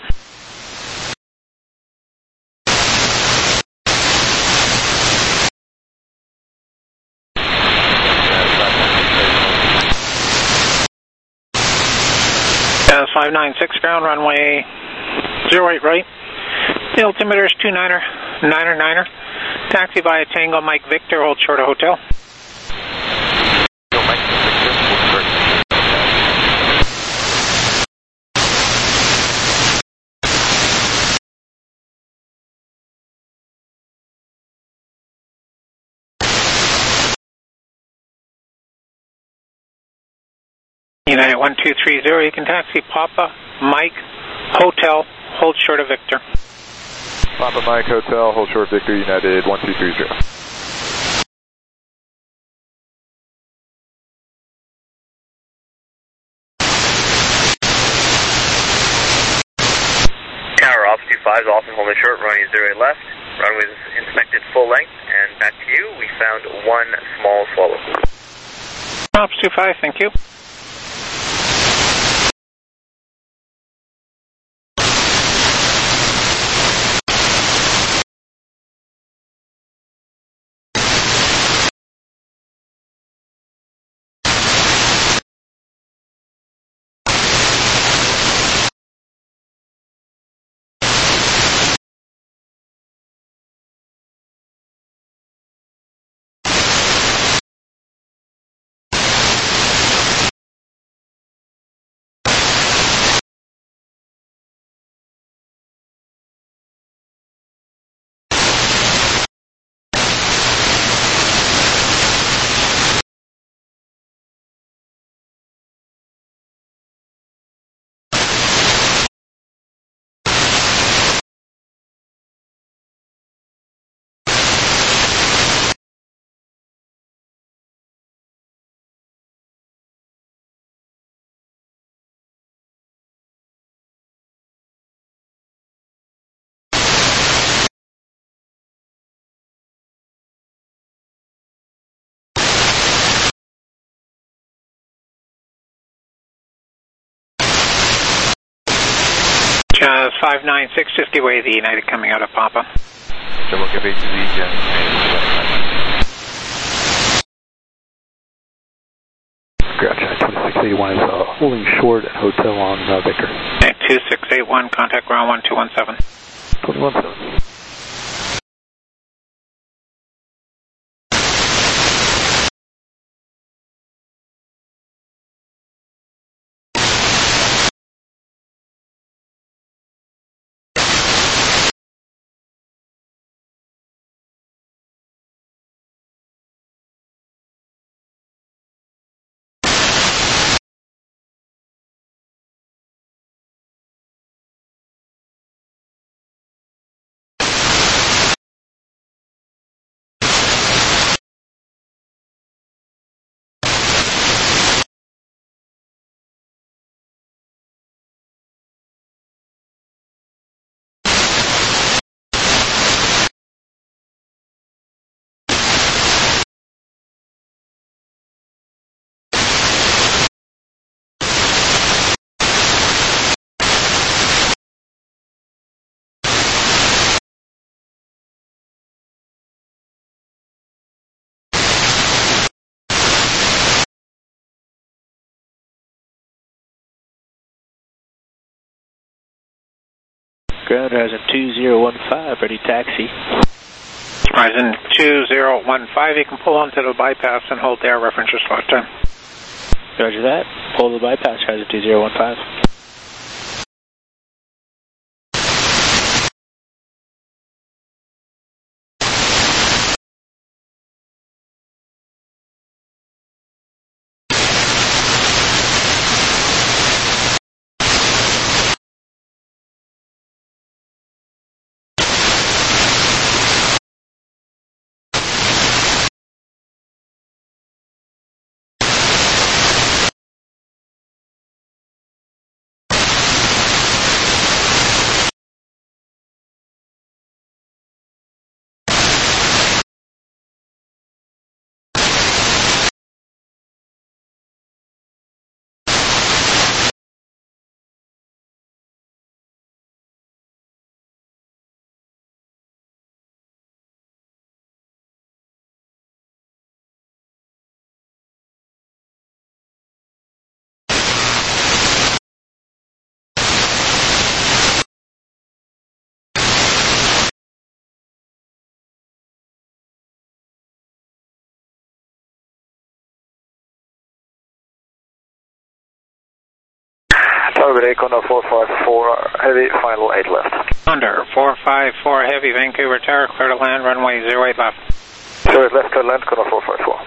five nine six ground, runway zero eight right. The altimeter is two niner, niner, niner. Taxi via Tango, Mike Victor, hold short of hotel. United one two three zero, you can taxi Papa, Mike, Hotel, hold short of Victor. Papa, Mike, Hotel, hold short Victor, United one two three zero. Tower, Ops two five is often holding short, running zero eight left. Runway is inspected full length, and back to you, we found one small swallow. Ops two five, thank you. Uh, five nine six, just away the United coming out of Papa. So we'll give it to the United. Gotcha, twenty-six eighty-one is uh, holding short at hotel on uh, Victor. two six eight one, contact ground one two one seven. twenty-one seven. Ground Horizon two zero one five, ready taxi. Horizon two zero one five, you can pull onto the bypass and hold there, reference your slot time. Roger that. Hold the bypass, Horizon two zero one five. Tower Condor four five four, heavy, final eight left. Condor four five four, heavy, Vancouver Tower, clear to land, runway zero eight left. zero eight left, clear to land, Condor four five four.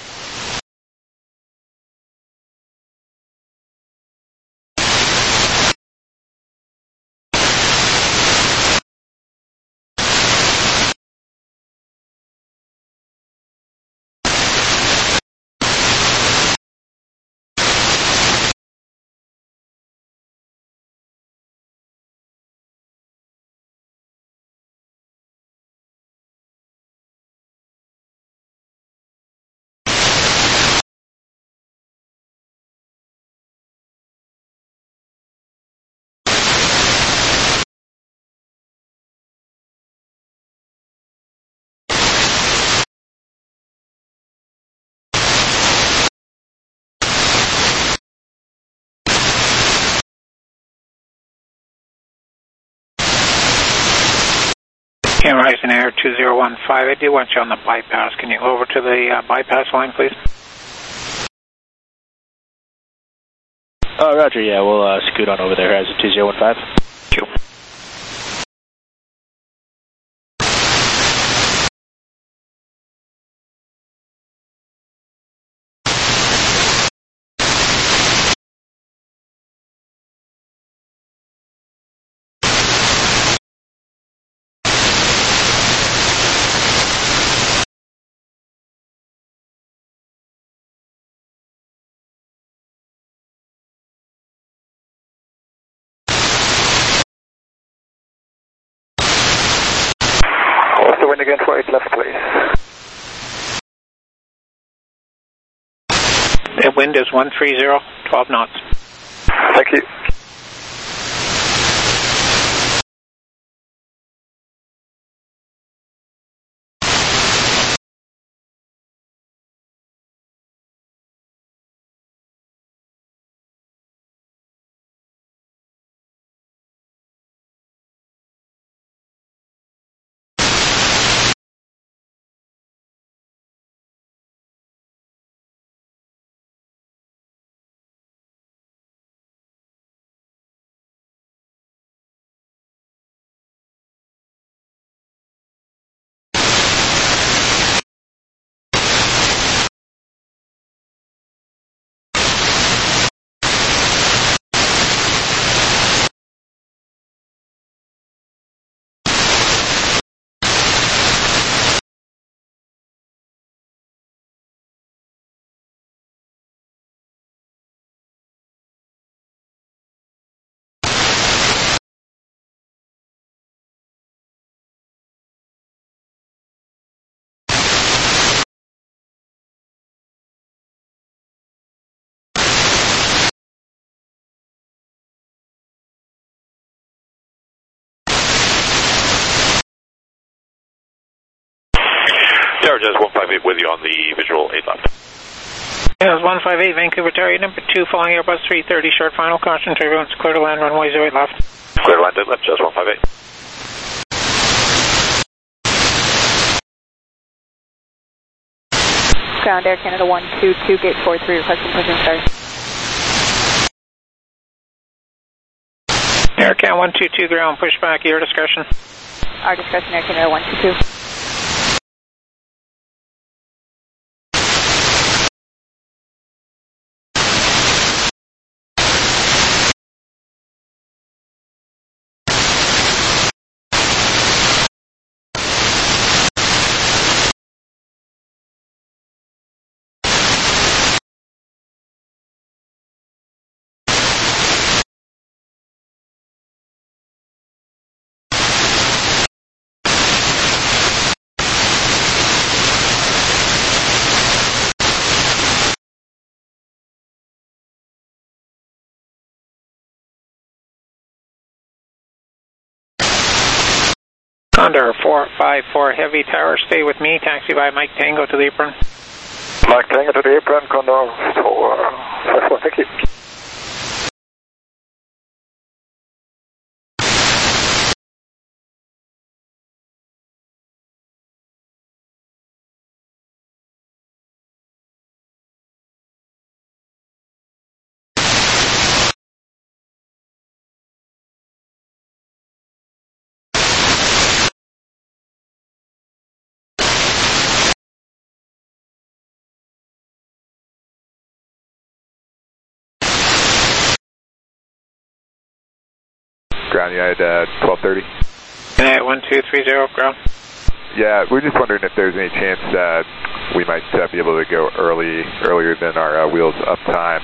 Okay, Horizon Air two zero one five, I do want you on the bypass. Can you go over to the uh, bypass line, please? Oh, roger, yeah, we'll uh, scoot on over there, Horizon two zero one five. Thank you. What's the wind again for eight left, please? The wind is one three zero, twelve knots. Thank you. Tower Jazz one five eight with you on the visual eight left. Yeah, it was one five eight, Vancouver Tower, number two, following Airbus three thirty, short final, caution turbulence, clear to land, runway zero eight left. Clear to land, left, just one five eight. Ground Air Canada one two two, gate four three, requesting pushing start. Air Can one two two, ground, pushback, your discretion. Our discretion, Air Canada one two two. Condor four five four, heavy tower, stay with me, taxi by Mike Tango to the apron. Mike Tango to the apron, Condor four five four, thank you. Ground United uh, twelve thirty. United one two three zero, ground. Yeah, we're just wondering if there's any chance uh, we might uh, be able to go early, earlier than our uh, wheels up time.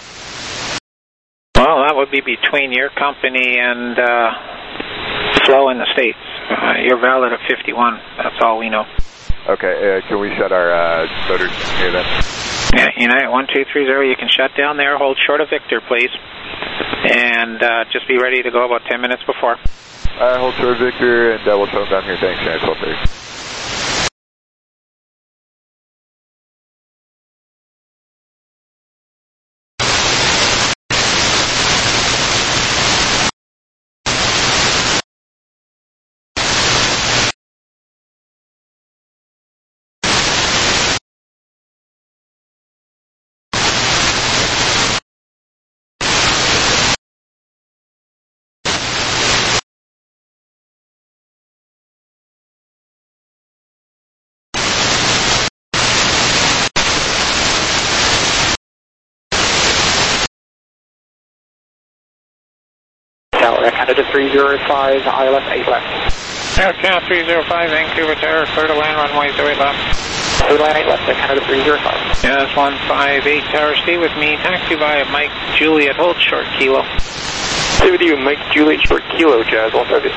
Well, that would be between your company and uh, Flow in the States. Uh, you're valid at fifty-one, that's all we know. Okay, uh, can we shut our uh, motors here then? Yeah, United one two three zero, you can shut down there, hold short of Victor, please. And uh, just be ready to go about ten minutes before. Uh, hold short of Victor, and uh, we'll shut them down here. Thanks, United twelve thirty. Tower, Canada three zero five, I L S eight left. Air Canada three zero five, Vancouver Tower, clear to land, runway zero eight left. Clear to land eight left, Canada three zero five. Yeah, that's one five eight, Tower, stay with me, taxi via Mike Juliet, hold short kilo. Stay with you, Mike Juliet, short kilo, Jazz one thirty.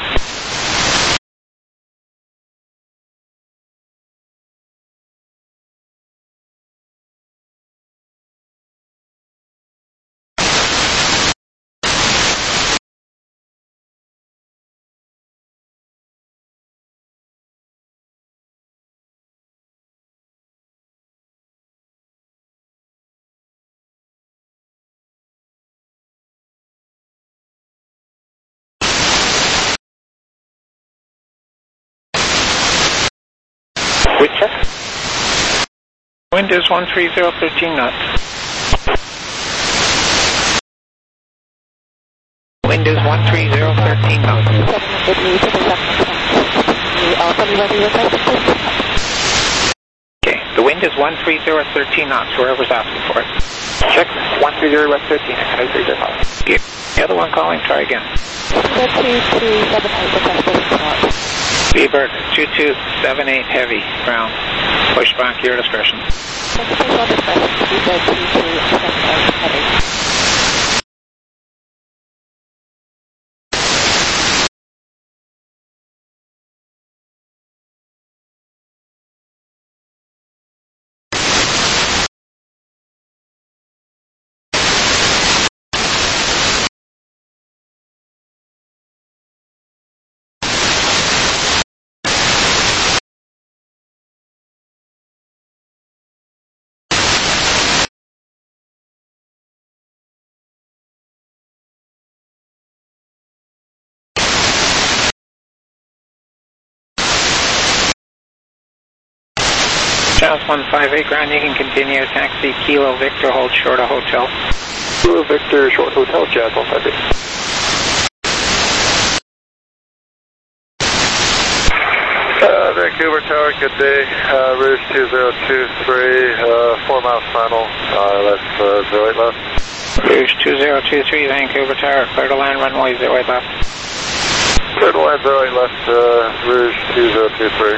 Wind check. Wind is one three zero, thirteen knots. Wind is one three zero, thirteen knots. Okay, the wind is one three zero, thirteen knots, whoever's asking for it. Check, one three zero, west thirteen, Canada three zero five. Okay. The other one calling, try again. Beaver two two seven eight, heavy, ground. Push back, your discretion. Charles one five eight ground, you can continue. Taxi Kilo Victor, hold short of hotel. Kilo Victor, short hotel, Jazz one five eight. Uh, Vancouver Tower, good day. Uh, Rouge two zero two three, uh, four miles final, uh, left, uh, zero eight left. Rouge two zero two three, Vancouver Tower, clear to land, runway zero eight left. Clear to land, zero eight left, uh, Rouge two zero two three.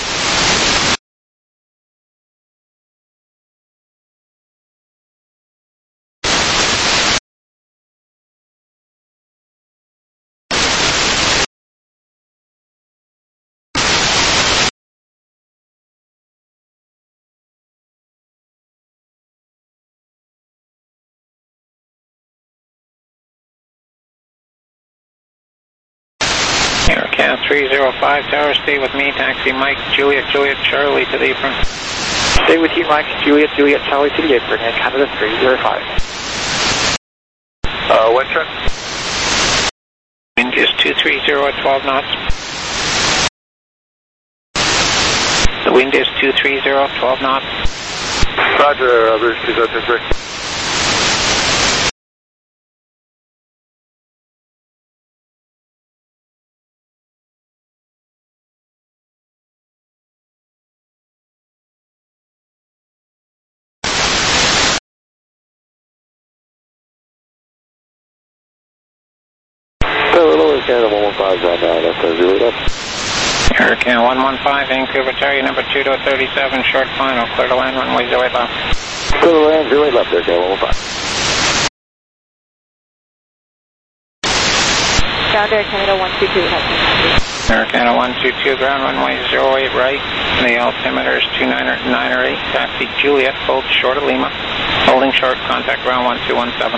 Air three zero five Tower, stay with me. Taxi Mike, Juliet, Juliet, Charlie to the apron. Stay with you, Mike, Juliet, Juliet, Charlie to the apron. Air Canada three zero five. Uh, wind check. Wind is two three zero at twelve knots. The wind is two three zero, twelve knots. Roger, uh, Rouge two zero two three. Canada one one five right now, that's a zero left. Hurricane one one five, Vancouver Tower, number two to thirty-seven, short final, clear to land, runway zero eight left. Clear to land, zero eight left, there, Canada one one five. Ground Air Canada one two two, Air Canada one two two, ground runway zero eight right, the altimeter is two nine nine eight, taxi Juliet, hold short of Lima, holding short, contact ground one two one seven.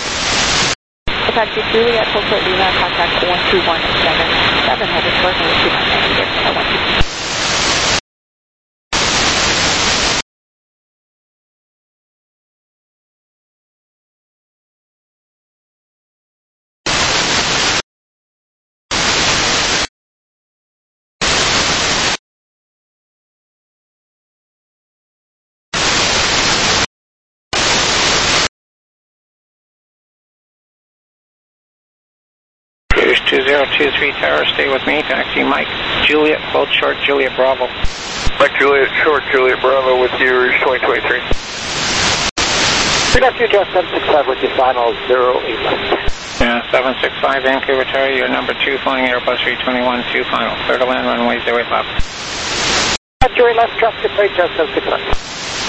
Taxi Juliet, hold short Lima, contact one two one seven seven, headed short, two nine nine eight, one two two. two zero two three Tower, stay with me. Taxi Mike, Juliet, hold short, Juliet Bravo. Mike Juliet, short, Juliet Bravo with you, Rouge twenty twenty-three. three two just seven six five with you, final zero eight left. Yeah, seven six five Vancouver Tower, you're number two, flying Airbus three twenty-one, two final, clear to land, runway zero eight left. zero eight left, trust good plate, just seven six five.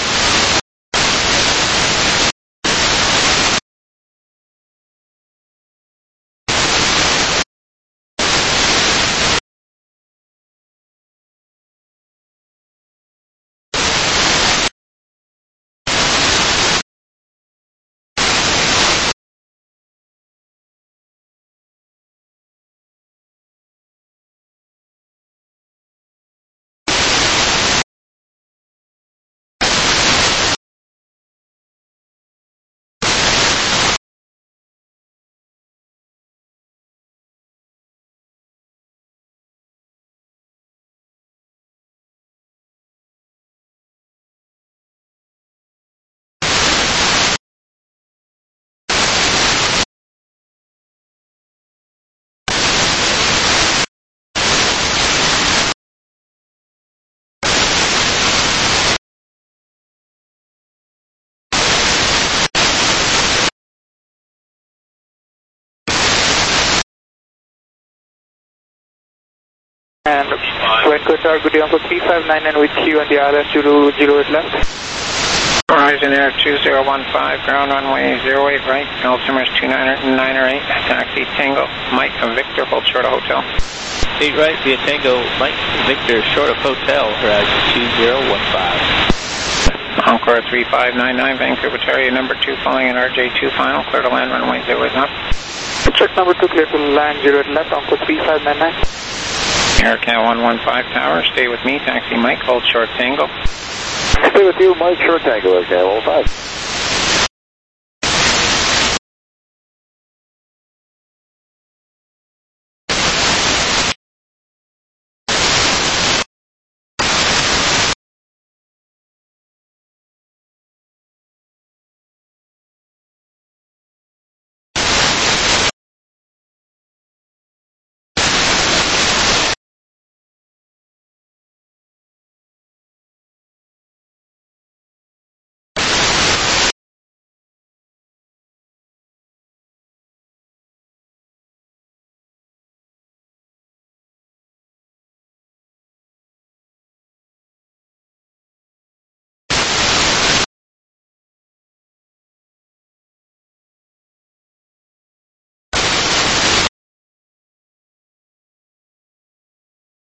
And Vancouver Tower, good day, Uncle three five nine nine with you on the R S zero zero eight left. Horizon Air two zero one five, ground runway zero eight right, altimeter is two nine nine eight, taxi Tango, Mike Victor, hold short of hotel. eight right via Tango, Mike Victor, short of hotel, horizon two zero one five. Encore three five nine nine, Vancouver Tower, number two, following an R J two final, clear to land, runway zero eight left. Check number two, clear to land zero eight left, Encore three five nine nine. Aircat one one five Tower, stay with me, taxi Mike, hold short Tango. Stay with you, Mike, short Tango, Aircat one one five.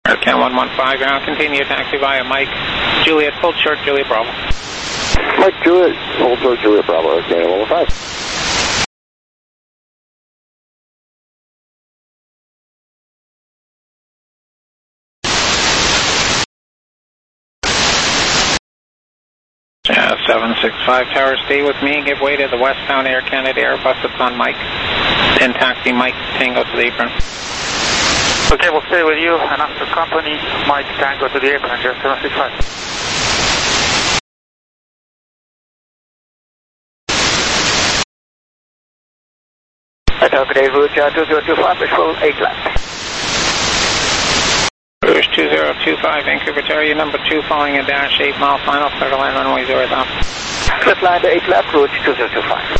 Aircam one one five, ground, continue taxi via Mike Juliet, hold short, Juliet Bravo. Mike Juliet, hold short, Juliet Bravo, Aircam one one five. Yeah, seven six five Tower, stay with me, give way to the westbound Air Canada Airbus that's on Mike. ten taxi Mike, Tango to the apron. Okay, we'll stay with you, and after company, Mike Tango to the apron, just seven six five. Okay, route two zero two five, it's full eight left. Rouge two zero two five, Vancouver Terrier number two, following a dash eight mile final, clear to land runway zero left. Clip line to eight left, route two zero two five.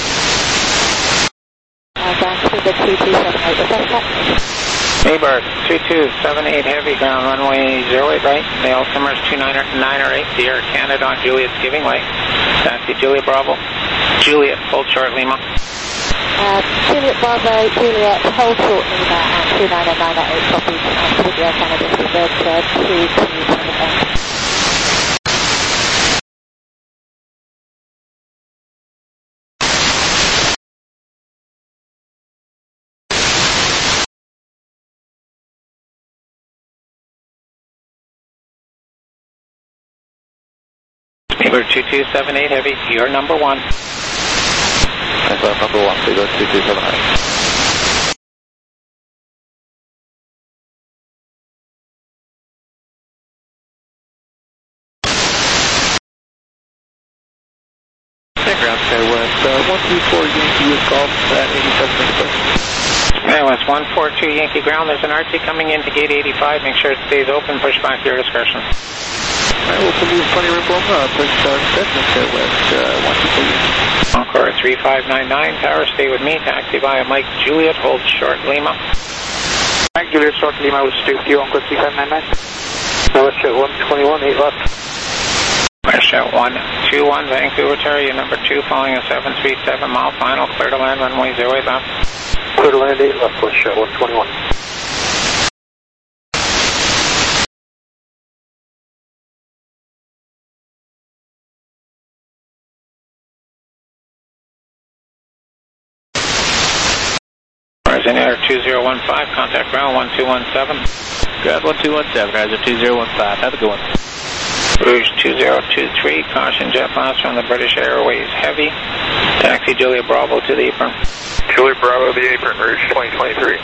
Uh, down to the two two seven eight, is that correct? Maybird, two two seven eight heavy, ground runway zero eight right, the altimeter's two nine eight, the Air Canada on Juliet's giving way. Taxi Juliet Bravo, Juliet, hold short Lima. Uh, Juliet Bravo, Juliet, hold short Lima, and two nine nine eight copies, and with the Air Canada reserved uh, two two seven eight. Maybird two two seven eight heavy, you're number one. That's our number one, so you go two two seven eight. Ground Skywest, uh, one two four Yankee U S Golf at eighty-seven Express. That was one four two Yankee ground, there's an R T coming into gate eighty-five, make sure it stays open, push back your discretion. Alright, we'll leave plenty of room, uh, push uh, Cessna Skywest, uh, one two four Yankee. Encore three five nine nine, Tower, stay with me, taxi via Mike Juliet, hold short Lima. Mike Juliet, short Lima, we'll stay with you, Encore three five nine nine. Now let's one twenty-one, eight left. Westjet one two one, Vancouver Terrier number two, following a seven three seven mile final, clear to land runway zero eight left. Clear to land eight left, Westjet one twenty-one. Air two zero one five, contact ground one two one seven. Ground one two one seven, Riser two zero one five, have a good one. Rouge two zero two three, caution jet blast from the British Airways Heavy. Taxi Juliet Bravo to the apron. Juliet Bravo to the apron, Rouge twenty twenty-three.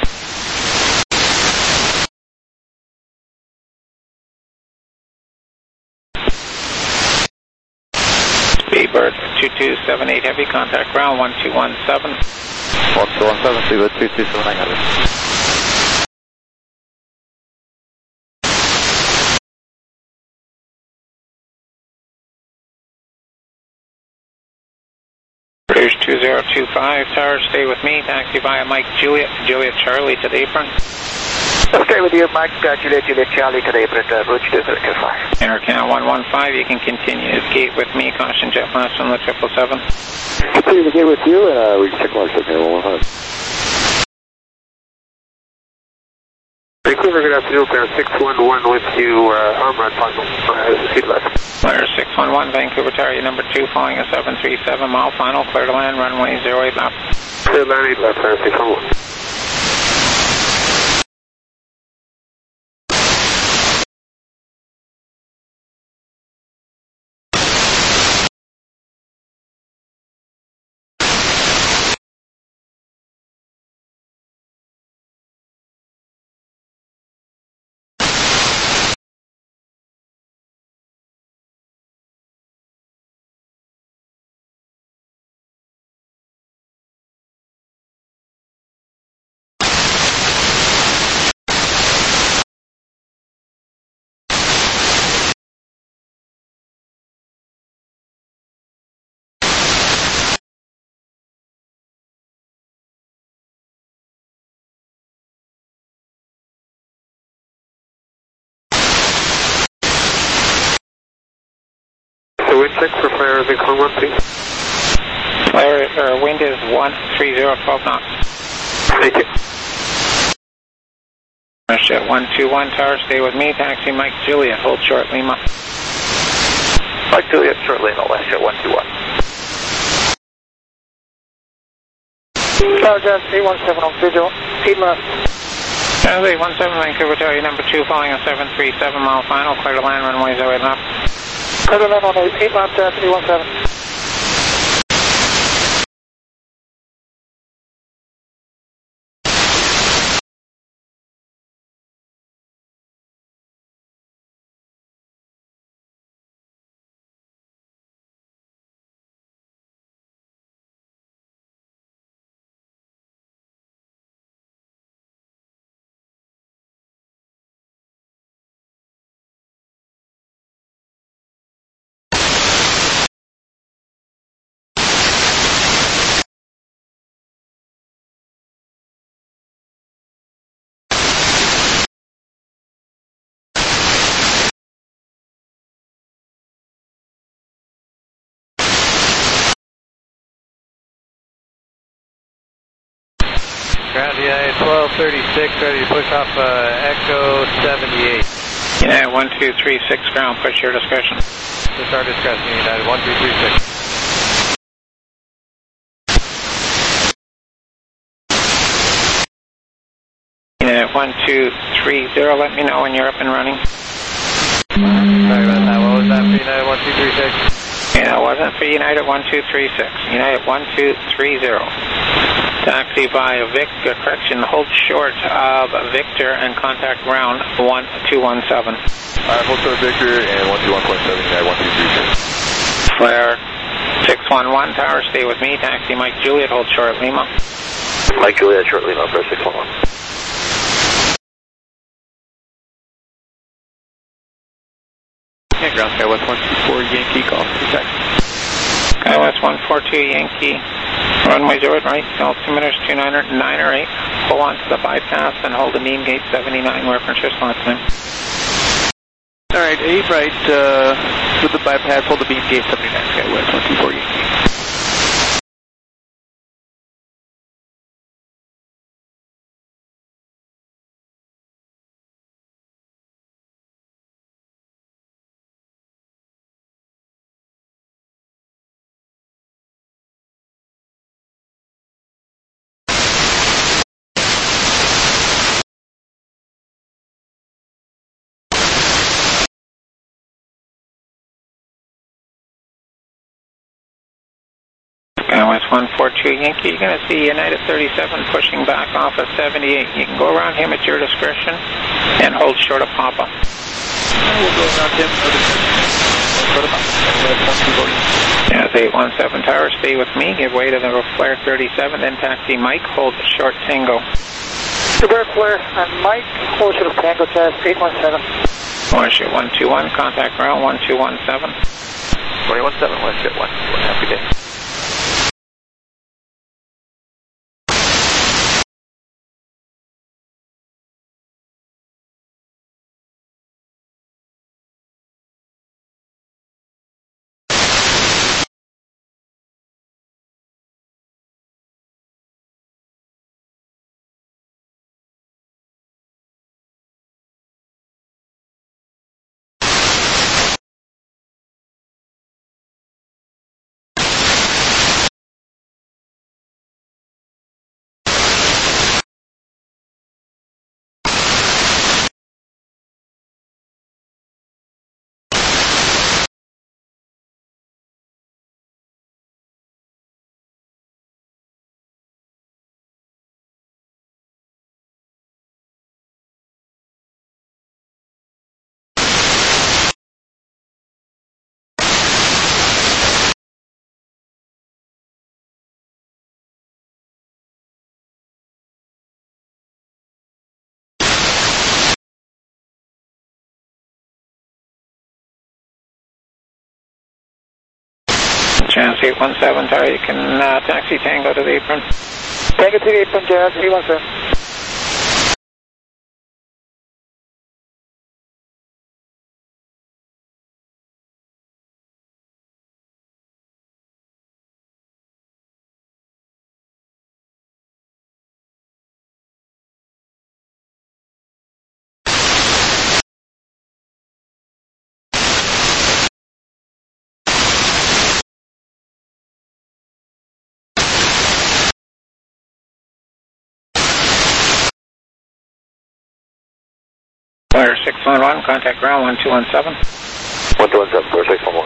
Speedbird two two seven eight heavy, contact ground one two one seven. one two one seven, Speedbird two two seven eight heavy. Rouge two zero two five, Tower, stay with me, taxi via Mike Juliet, Juliet Charlie to the apron. Stay with you, Mike uh, Juliet, Juliet Charlie to the apron, uh, Rouge two zero two five. Aircam one one five, you can continue to gate with me, caution jet blast from the triple seven. Continue to gate with you, and uh, we can check marks up here, one one five. Vancouver, good afternoon, Claire six one one with you, uh, arm ride final, uh, seat left. Claire six one one, Vancouver Terrier number two, following a seven three seven mile final, clear to land, runway zero eight left. Clear to land eight left, Claire six one one. So wind check for flare as in Kong one, please. Flare, or wind is one three zero twelve knots. Thank you. Jet one two one Tower, stay with me. Taxi Mike Juliet, hold short Lima. Mike Juliet, short Lima, West Jet one two one. Tower Jet eight one seven on visual, eight left. Jazz eight one seven, Vancouver Tower, number two, following a seven three seven mile final, clear to land, runway zero eight left. Clear to land on eight, eight left, Jazz eight one seven. Ground United twelve thirty-six, ready to push off uh, Echo seventy-eight. United one two three six, ground, push your discretion. Just our discretion, United one two three six. United one two three zero, let me know when you're up and running. Sorry about that, what was that for United one two three six? Yeah, it wasn't for United one two three six. United one two three zero. Taxi via Vic, uh, correction, hold short of Victor and contact ground one two one seven. Alright, hold short Victor and one two one point seven, United one two three six. Flare six one one Tower, stay with me. Taxi Mike Juliet, hold short Lima. Mike Juliet, short Lima, for six one one. Yeah, ground sky west one two four Yankee, golf to taxi. Sky west one four two Yankee, runway zero right, altimeter two nine nine or eight. Pull onto the bypass and hold the mean gate seventy-nine, reference your slot time. Alright, eight right, uh, with the bypass, hold the beam gate seventy-nine, Sky west one two four Yankee. Skywest one four two Yankee, you're going to see United thirty-seven pushing back off of seventy-eight. You can go around him at your discretion and hold short of Papa. We'll go around him. Short of Papa. Jazz eight one seven Tower, stay with me. Give way to the Flare thirty-seven, then taxi Mike, hold short Tango. Super Flare and Mike, hold short of Tango, Jazz eight one seven. Westjet one two one, contact ground one two one seven. twenty-one seven, Westjet one, happy day. Jazz eight one seven Tower, you can uh, taxi Tango to the apron. Tango to the apron, Jazz eight one seven. Flyer six one one, contact ground one two one seven. one two one seven, Flyer six one one.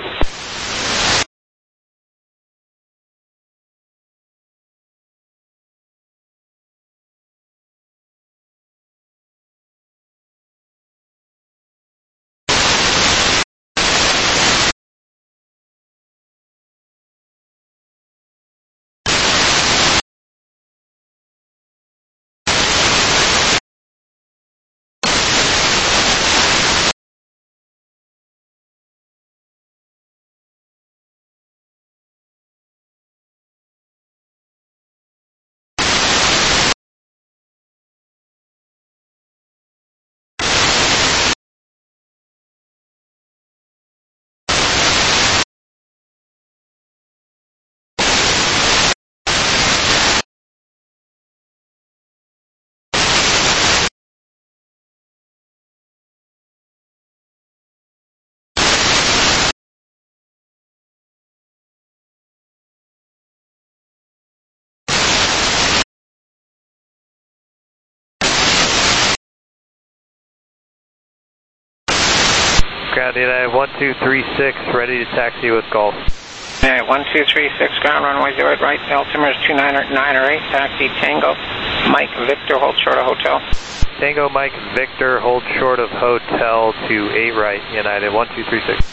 Ground United one two three six, ready to taxi with Golf. Alright, one two three six, ground runway zero eight right, altimeter is two nine nine eight, taxi Tango, Mike Victor, hold short of hotel. Tango Mike Victor, hold short of hotel to eight right, United one two three six.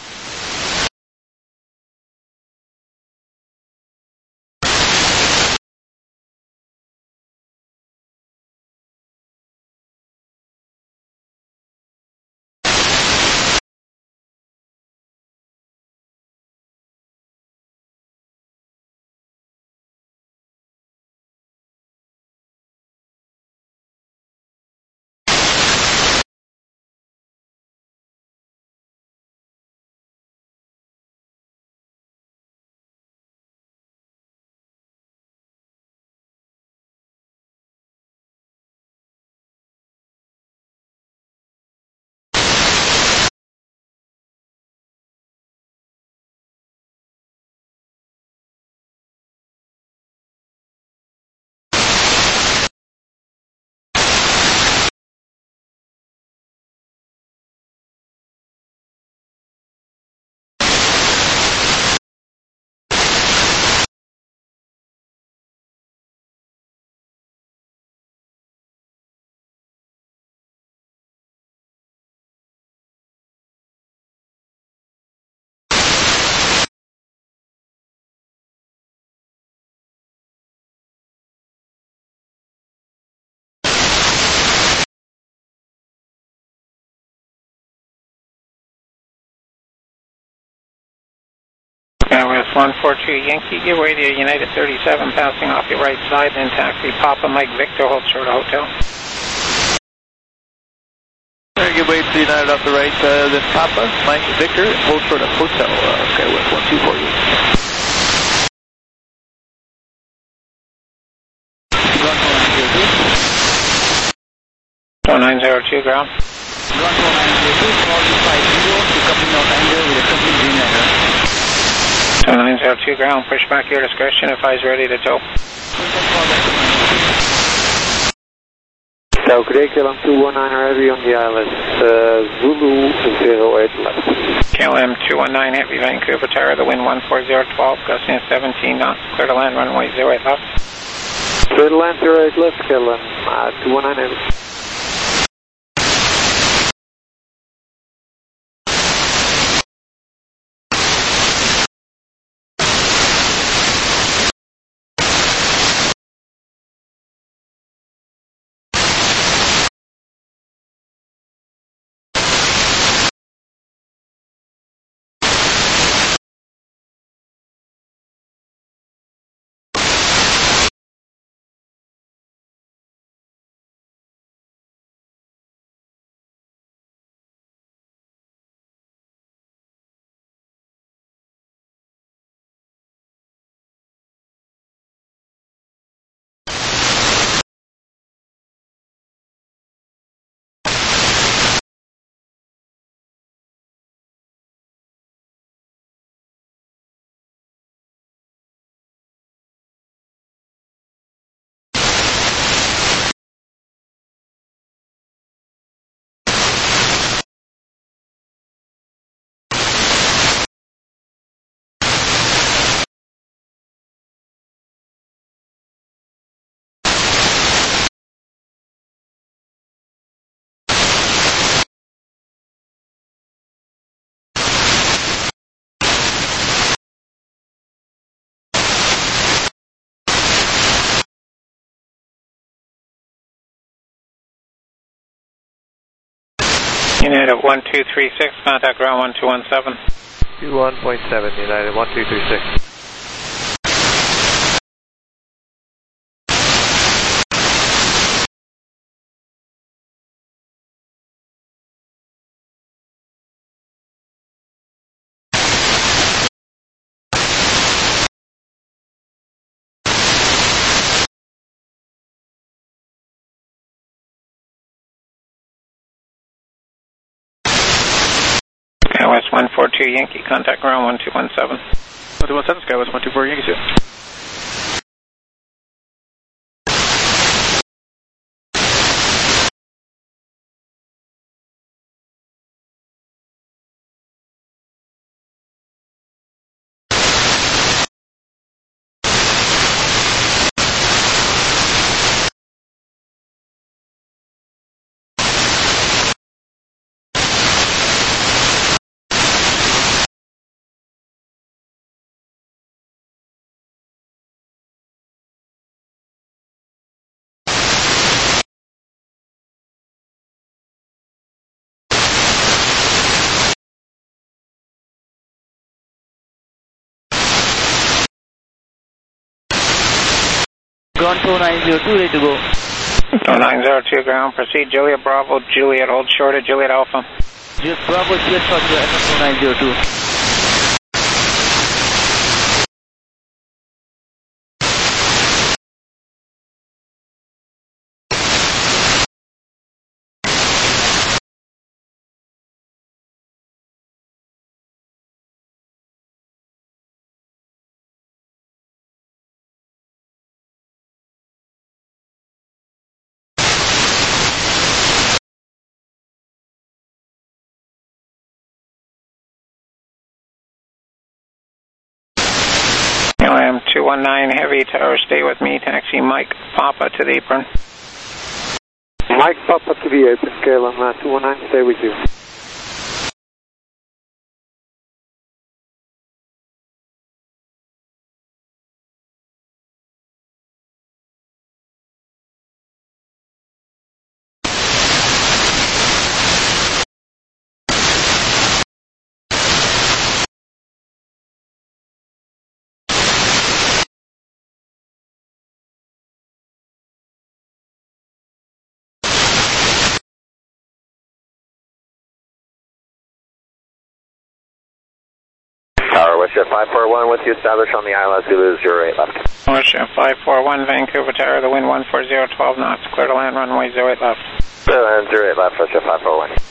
That was one four two Yankee, give way to United thirty-seven, passing off your right side, then taxi Papa Mike Victor, hold short of hotel. Give way to United off the right, uh, then Papa Mike Victor, hold short of hotel. Uh, okay, with one two four you. one nine zero two, ground. one nine zero two, call you five zero to company of Anger with a complete green letter. two nine zero two, ground, push back your discretion if I is ready to tow. South Korea, K L M two one nine heavy on the I L S, uh, Zulu zero eight left. K L M two one nine heavy, Vancouver Tower, the wind one four zero twelve, gusting seventeen knots, clear to land runway zero eight left. Clear to land zero eight left, K L M uh, two one nine heavy. United one two three six, contact ground one two one seven. two one point seven, United one two three six. Skywest one four two Yankee, contact ground one two one seven. one two one seven, Skywest one two four Yankee two. Ground two nine zero two, ready to go. two nine zero two ground, proceed Juliet Bravo, Juliet, hold short of Juliet Alpha. Juliet Bravo, Juliet short to F M two nine zero two. I am two one nine Heavy Tower, stay with me, taxi Mike Papa to the apron. Mike Papa to the apron, K L M two one nine, stay with you. Tower, Westjet five four one with you, establish on the I L S Zulu zero eight left. Westjet five four one, Vancouver Tower, the wind one four zero, twelve knots, clear to land runway zero eight left. Clear to land zero eight left, Westjet five four one.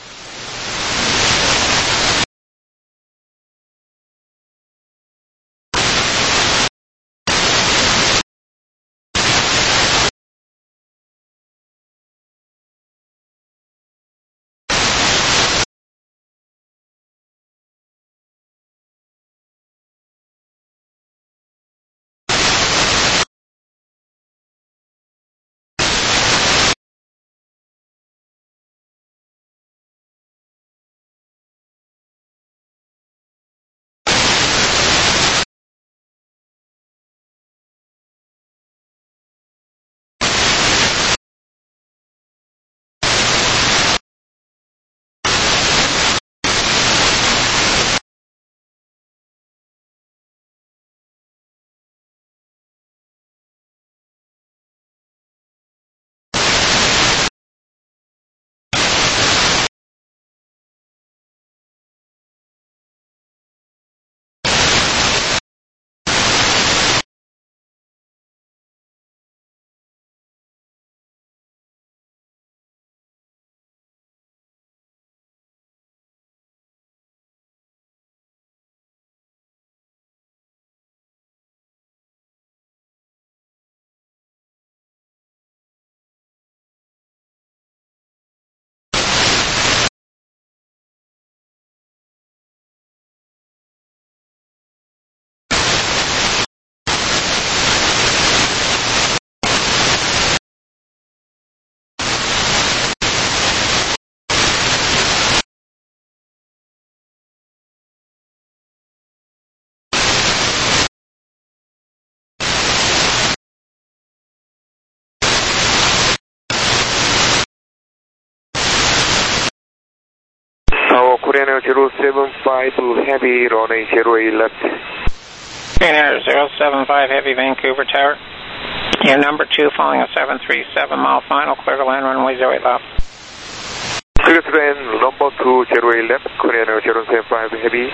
Korean Air zero seven five Heavy, runway zero eight left. Korean Air zero seven five Heavy, Vancouver Tower. Your number two following a seven three seven mile final, clear to land runway zero eight left. Clear to land number two zero eight left, Korean Air zero seven five Heavy.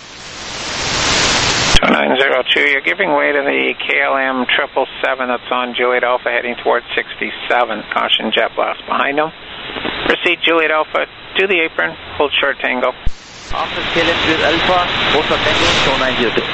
two nine zero two, you're giving way to the K L M triple seven that's on Juliet Alpha heading towards sixty-seven. Caution, jet blast behind them. Proceed Juliet Alpha to the apron, hold short Tango. After K L M Juliet Alpha, both are Tango, two nine zero two.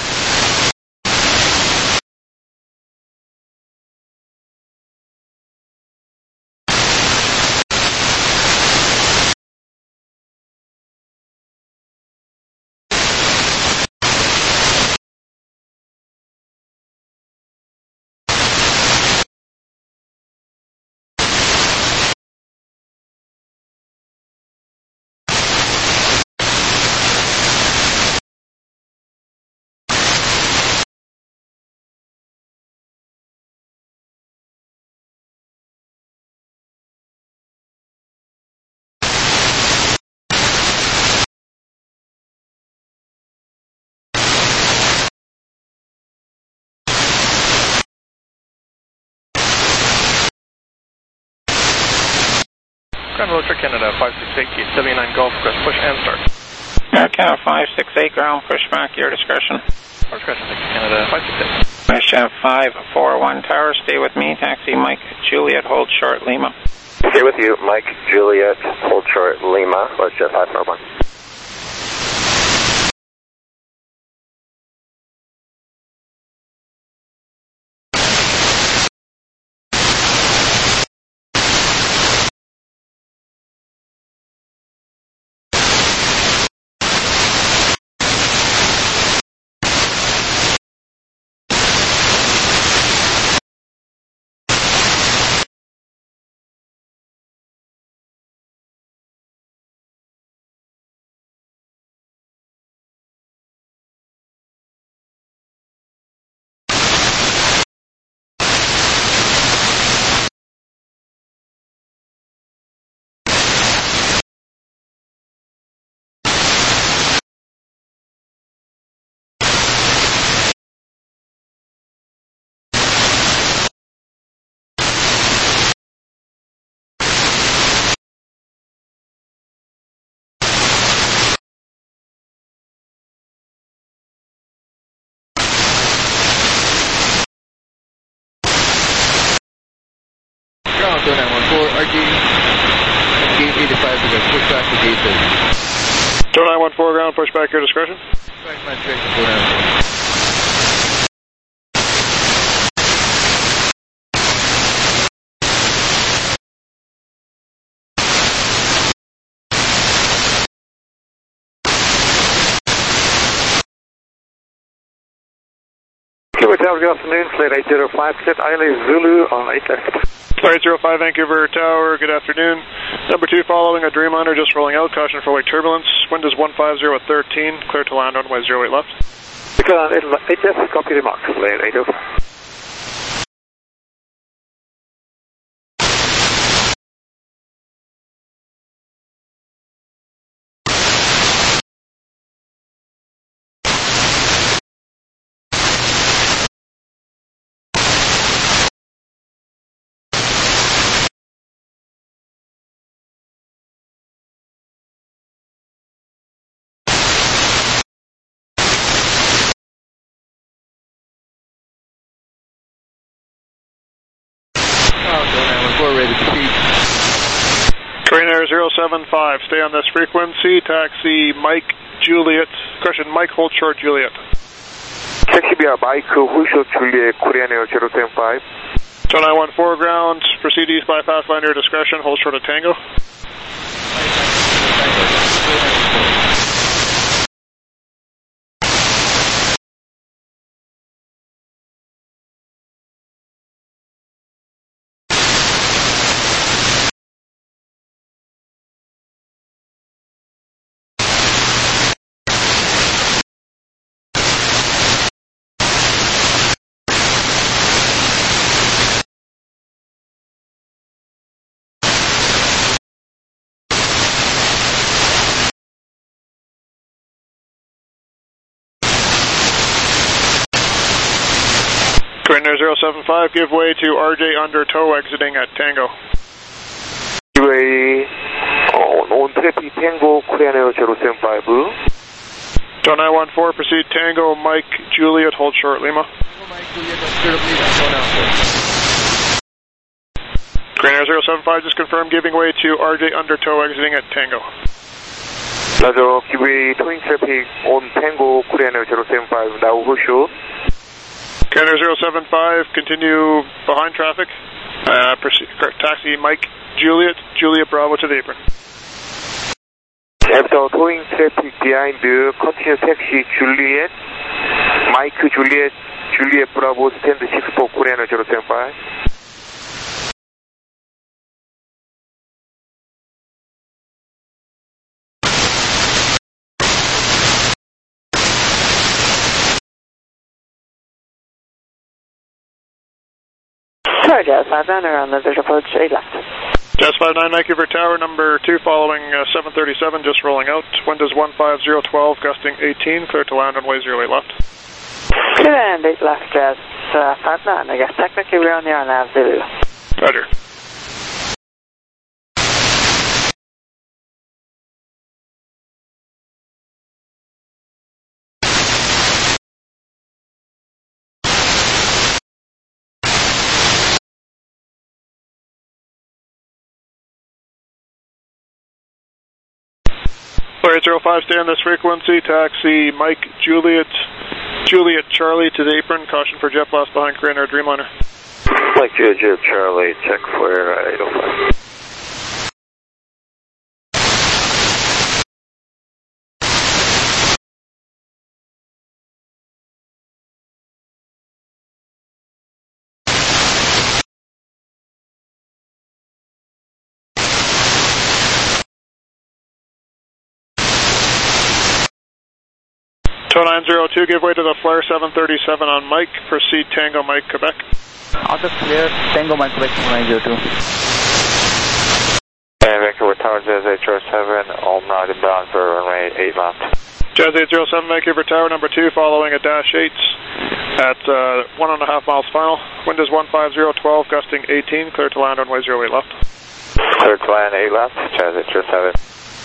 Ground Roger Canada five six eight, seventy-nine Golf, crest push and start. Air Canada five six eight, ground pushback, your discretion. First crest Canada five six eight. Mission five four one Tower, stay with me, taxi Mike Juliet, hold short Lima. Stay with you, Mike Juliet, hold short Lima, let's jet five four one. two nine one four, R G, gate eighty-five, push back to gate thirty. two nine one four, ground, push back, your discretion. Right, my straight, two nine one four. Vancouver Tower, good afternoon, flight eight zero five, set Island Zulu on eight left. Flight eight zero five, Vancouver Tower, good afternoon. Number two following a Dreamliner just rolling out, caution for light turbulence. Wind is one five zero at thirteen, clear to land runway zero eight left. Clear to land eight left, copy remarks, flight eight zero five. Korean Air zero seven five, stay on this frequency, taxi Mike Juliet, question Mike, hold short Juliet. Taxi via Mike, hold short Juliet, Korean Air zero seven five. two nine one four, ground, proceed east by Pathfinder, discretion, hold short at Tango. Grand Air zero seven five, give way to R J under tow exiting at Tango. Give way on, on traffic Tango, Korean Air zero seven five. Tow nine one four, proceed Tango, Mike, Juliet, hold short, Lima. Mike, Juliet, short, Lima, tow nine one four. Grand Air zero seven five, just confirm giving way to R J under tow exiting at Tango. Roger, give way towing traffic on Tango, Korean Air zero seven five, now hold short. Grand Air zero seven five, continue behind traffic. Uh, proceed, taxi Mike, Juliet, Juliet Bravo to the apron. After towing traffic behind, continue taxi Juliet, Mike, Juliet, Juliet Bravo, stand six four, Korean Air zero seven five. Sorry, Jazz five nine on the visual approach eight left. Jazz five nine, Vancouver Tower, number two following uh, seven thirty-seven, just rolling out. Windows one five zero twelve, gusting eighteen, clear to land runway zero eight left. Clear to land eight left, Jazz uh, five nine, I guess technically we're on the R nav Zulu. Roger. eight zero five, stay on this frequency, taxi Mike, Juliet, Juliet Charlie to the apron, caution for jet blast behind Korean Air Dreamliner. Mike, Juliet Charlie, check for eight oh five. Tow nine zero two, give way to the flare seven thirty-seven on Mike, proceed Tango Mike, Quebec. On the flare, Tango Mike, Quebec, nine zero two. And Vancouver Tower, Jazz eight zero seven, all nine inbound for runway eight left. Jazz eight zero seven, Vancouver Tower, number two, following a dash eight at uh, one and a half miles final. Windows one five zero twelve, gusting eighteen, clear to land runway zero eight left. Clear to land eight left, Jazz eight zero seven.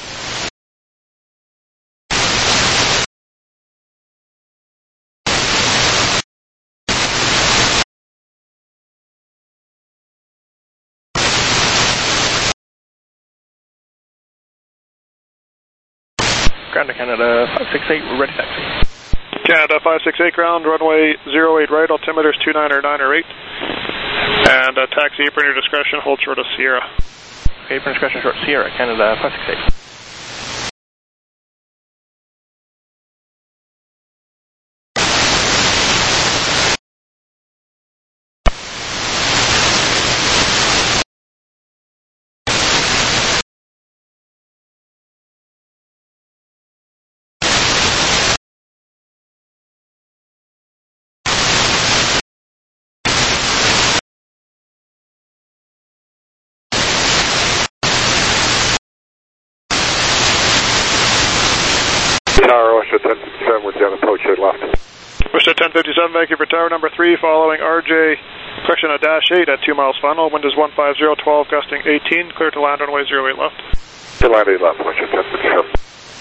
Ground to Canada five six eight, ready taxi. Canada five six eight, ground, runway zero eight right, altimeter's two niner niner eight. And uh, taxi apron your discretion, hold short of Sierra. Apron discretion short, Sierra, Canada five six eight. Tower, Western ten fifty-seven with you on approach eight left. Western ten fifty-seven, Vancouver Tower, number three, following R J, correction, a dash eight at two miles final, windows one five zero twelve, gusting eighteen, clear to land runway zero eight left. To land eight left, Western ten fifty-seven.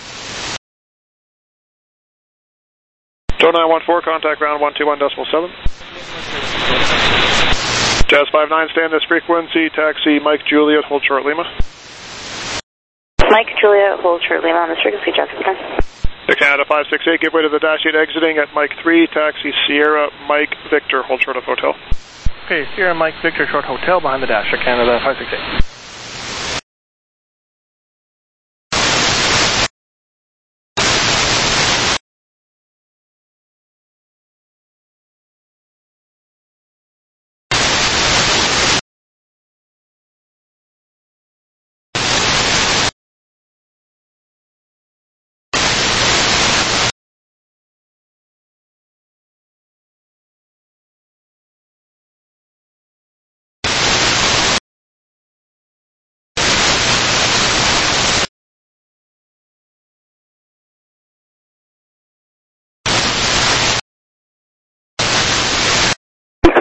Tow nine one four, contact ground one two one decimal seven. Jazz five nine, stay on this frequency, taxi Mike Juliet, hold short Lima. Mike Juliet, hold short Lima on this frequency, Jazz five nine. The Canada five six eight, give way to the dash eight exiting at Mike three, taxi Sierra Mike Victor, hold short of hotel. Okay, Sierra Mike Victor, short hotel behind the dash at Canada five six eight.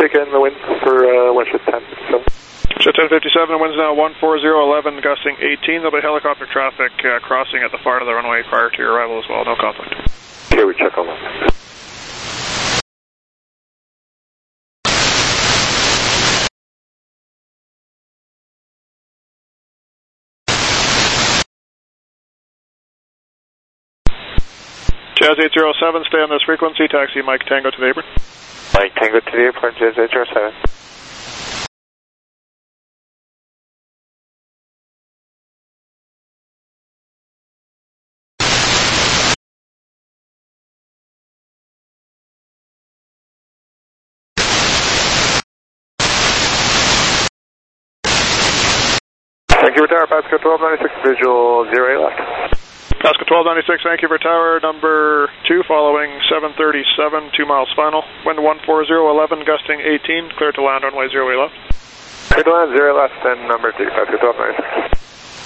take in the wind for uh, WestJet ten fifty-seven. WestJet ten fifty-seven, winds now one four zero eleven, gusting eighteen. There'll be helicopter traffic uh, crossing at the far of the runway prior to your arrival as well. No conflict. Okay, we check on that. Jazz eight zero seven, stay on this frequency, taxi Mike Tango to the apron. Mike Tango to the apron, Jazz eight zero seven. Vancouver Tower, Pasco twelve ninety-six, visual zero eight left. Pasco twelve ninety-six, Vancouver Tower, number two, following seven thirty-seven, two miles final. Wind one four zero eleven, gusting eighteen, clear to land runway zero eight left. Clear to land zero left, and number two, Pasco twelve ninety-six.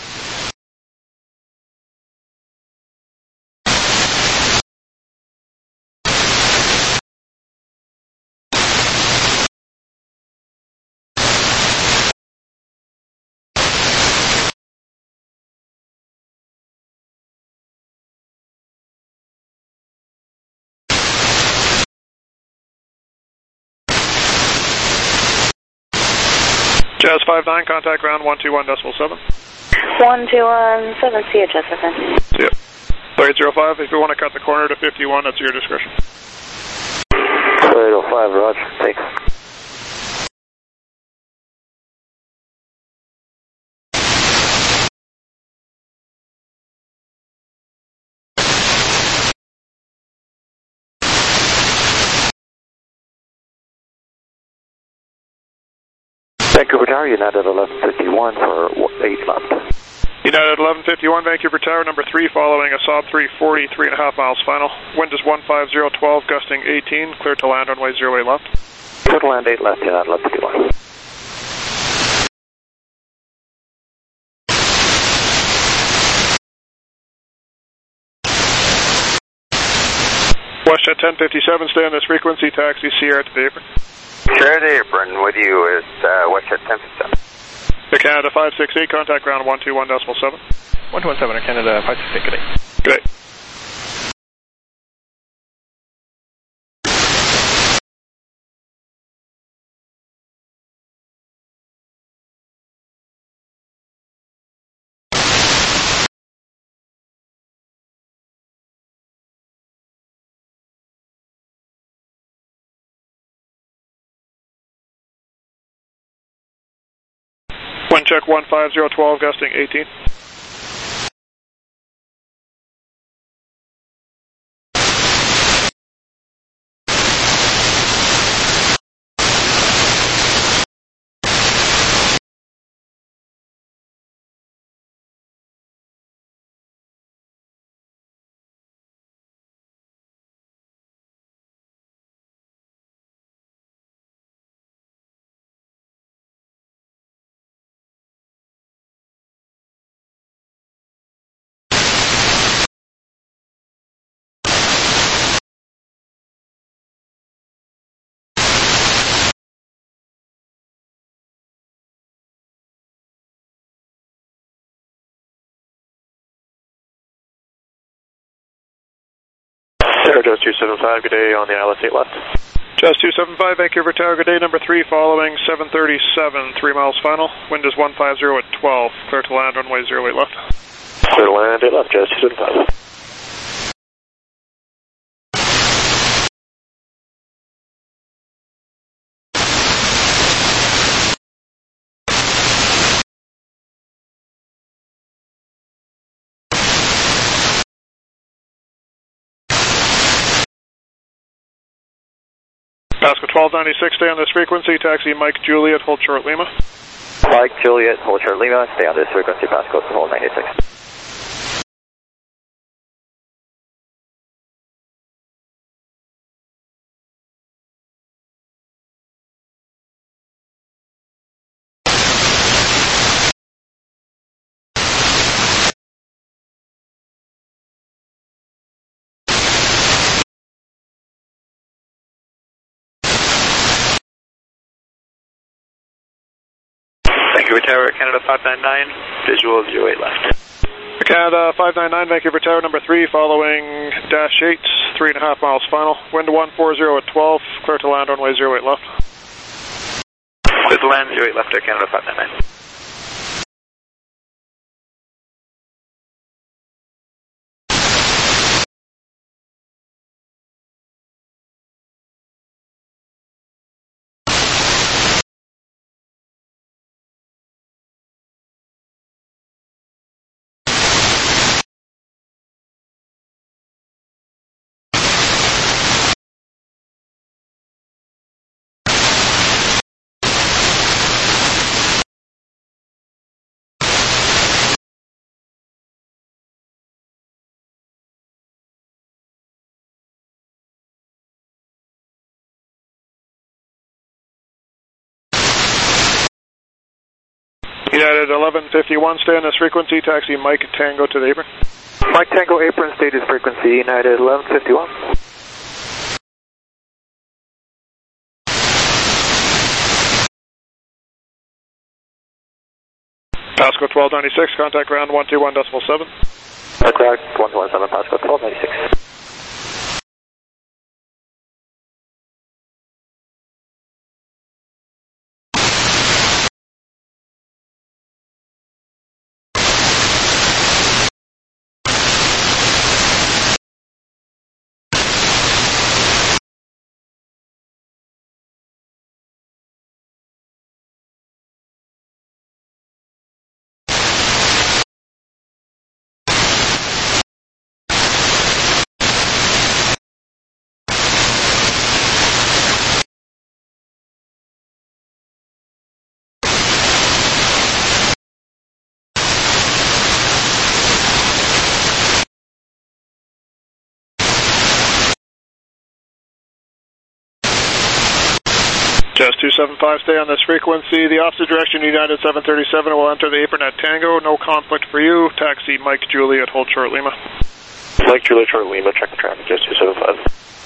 Jazz five nine, contact ground one two one decimal seven. one two one seven, see you, Jessica. See ya. eight zero five, if you want to cut the corner to fifty-one, that's your discretion. eight oh five, roger, thanks. Vancouver Tower, United eleven fifty-one for eight left. United eleven fifty-one, Vancouver Tower, number three, following a Saab three forty, three and a half miles final. Wind is one five zero twelve, gusting eighteen, clear to land runway zero eight left. Clear to land eight left, United eleven fifty-one. WestJet ten fifty-seven, stay on this frequency, taxi Sierra to the apron. Sierra to the apron, with you is uh, WestJet ten fifty-seven. Air Canada five six eight, contact ground one two one decimal seven. one two one seven, Air Canada five six eight, good day. Good day. Wind check one five zero twelve, gusting eighteen. Jazz two seven five, good day on the I L S eight left. Jazz two seven five, Vancouver Tower, good day, number three, following seven thirty-seven, three miles final. Wind is one five zero at twelve, clear to land runway zero eight left. Clear to land eight left, Jazz two seven five. Pasco twelve ninety-six, stay on this frequency, taxi Mike Juliet, hold short Lima. Mike Juliet, hold short Lima, stay on this frequency, Pasco twelve ninety-six. Vancouver Tower, Canada five nine nine, visual zero eight left. Canada five nine nine, Vancouver Tower, number three, following dash eight, three and a half miles final. Wind one four zero at twelve, clear to land runway zero eight left. Clear to land zero eight left there, Canada five nine nine. United eleven fifty-one, stay on this frequency, taxi Mike Tango to the apron. Mike Tango apron, state this frequency, United eleven fifty-one. Pasco twelve ninety-six, contact ground one two one decimal seven. Contact one two one seven, Pasco twelve ninety-six. Just two seven five, stay on this frequency. The opposite direction, United seven thirty-seven, will enter the apron at Tango. No conflict for you. Taxi Mike Juliet, hold short Lima. Mike Juliet, short Lima, check the traffic, just two seven five.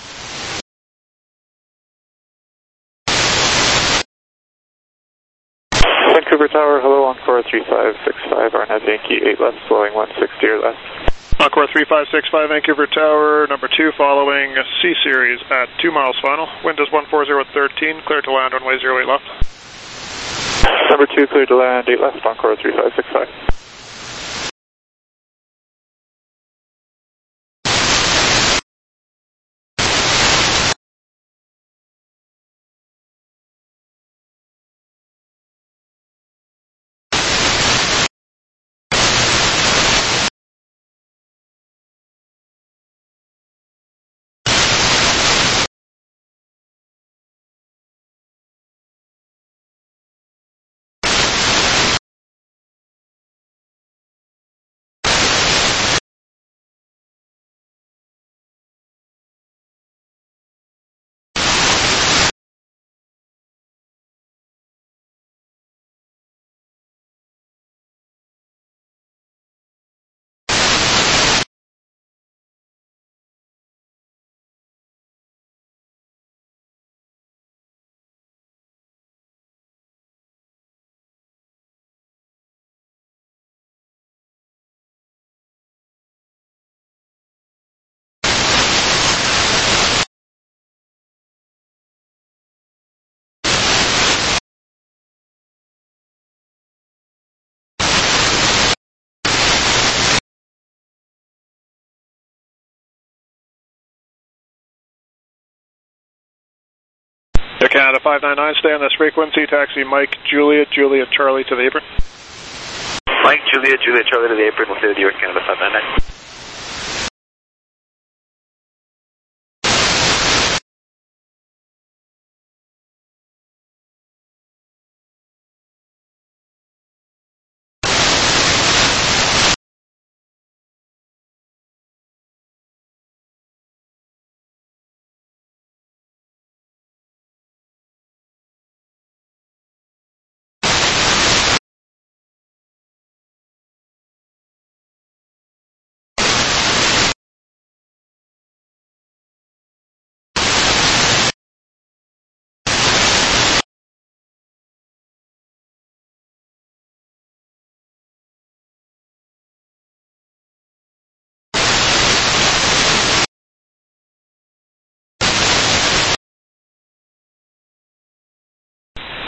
Vancouver Tower, hello, Encore three five six five, Arnett Yankee eight left, flowing one sixty or left. Encore three five six five, Vancouver Tower, number two, following C-Series at two miles final. Wind is one four zero at thirteen, clear to land runway zero eight left. Number two, clear to land, eight left, Encore three five six five. Air Canada five nine nine, stay on this frequency, taxi Mike Juliet, Juliet Charlie to the apron. Mike Juliet, Juliet Charlie to the apron, we'll stay with you at Canada five nine nine.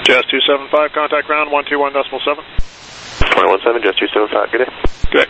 Jazz two seven five, contact ground one two one decimal seven. one one seven, Jazz two seven five, good day. Good day.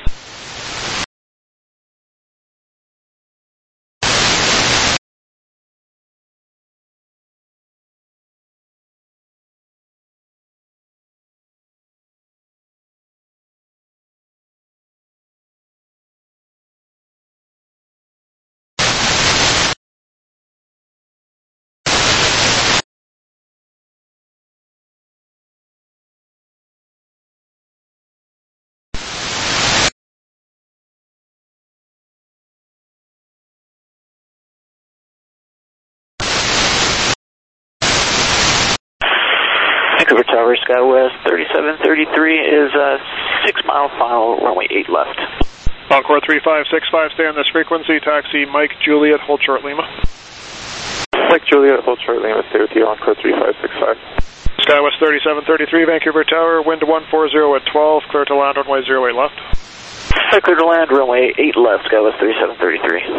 Vancouver Tower, SkyWest thirty-seven thirty-three is uh, six mile final, runway eight left. Encore three five six five, stay on this frequency, taxi Mike Juliet, hold short Lima. Mike Juliet, hold short Lima, stay with you, Encore three five six five. SkyWest thirty-seven thirty-three, Vancouver Tower, wind one forty at twelve, clear to land runway zero eight left. Clear to land runway eight left, SkyWest thirty-seven thirty-three.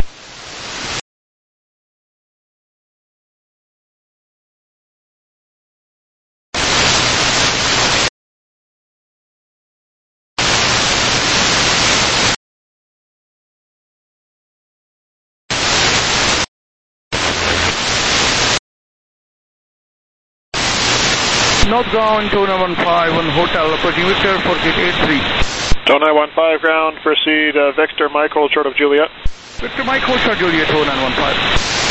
Northbound two nine one five, one hotel, approaching Victor for gate eight three. two nine one five ground, proceed uh, Victor Mike, hold short of Juliet. Victor Mike, hold short Juliet, two nine one five.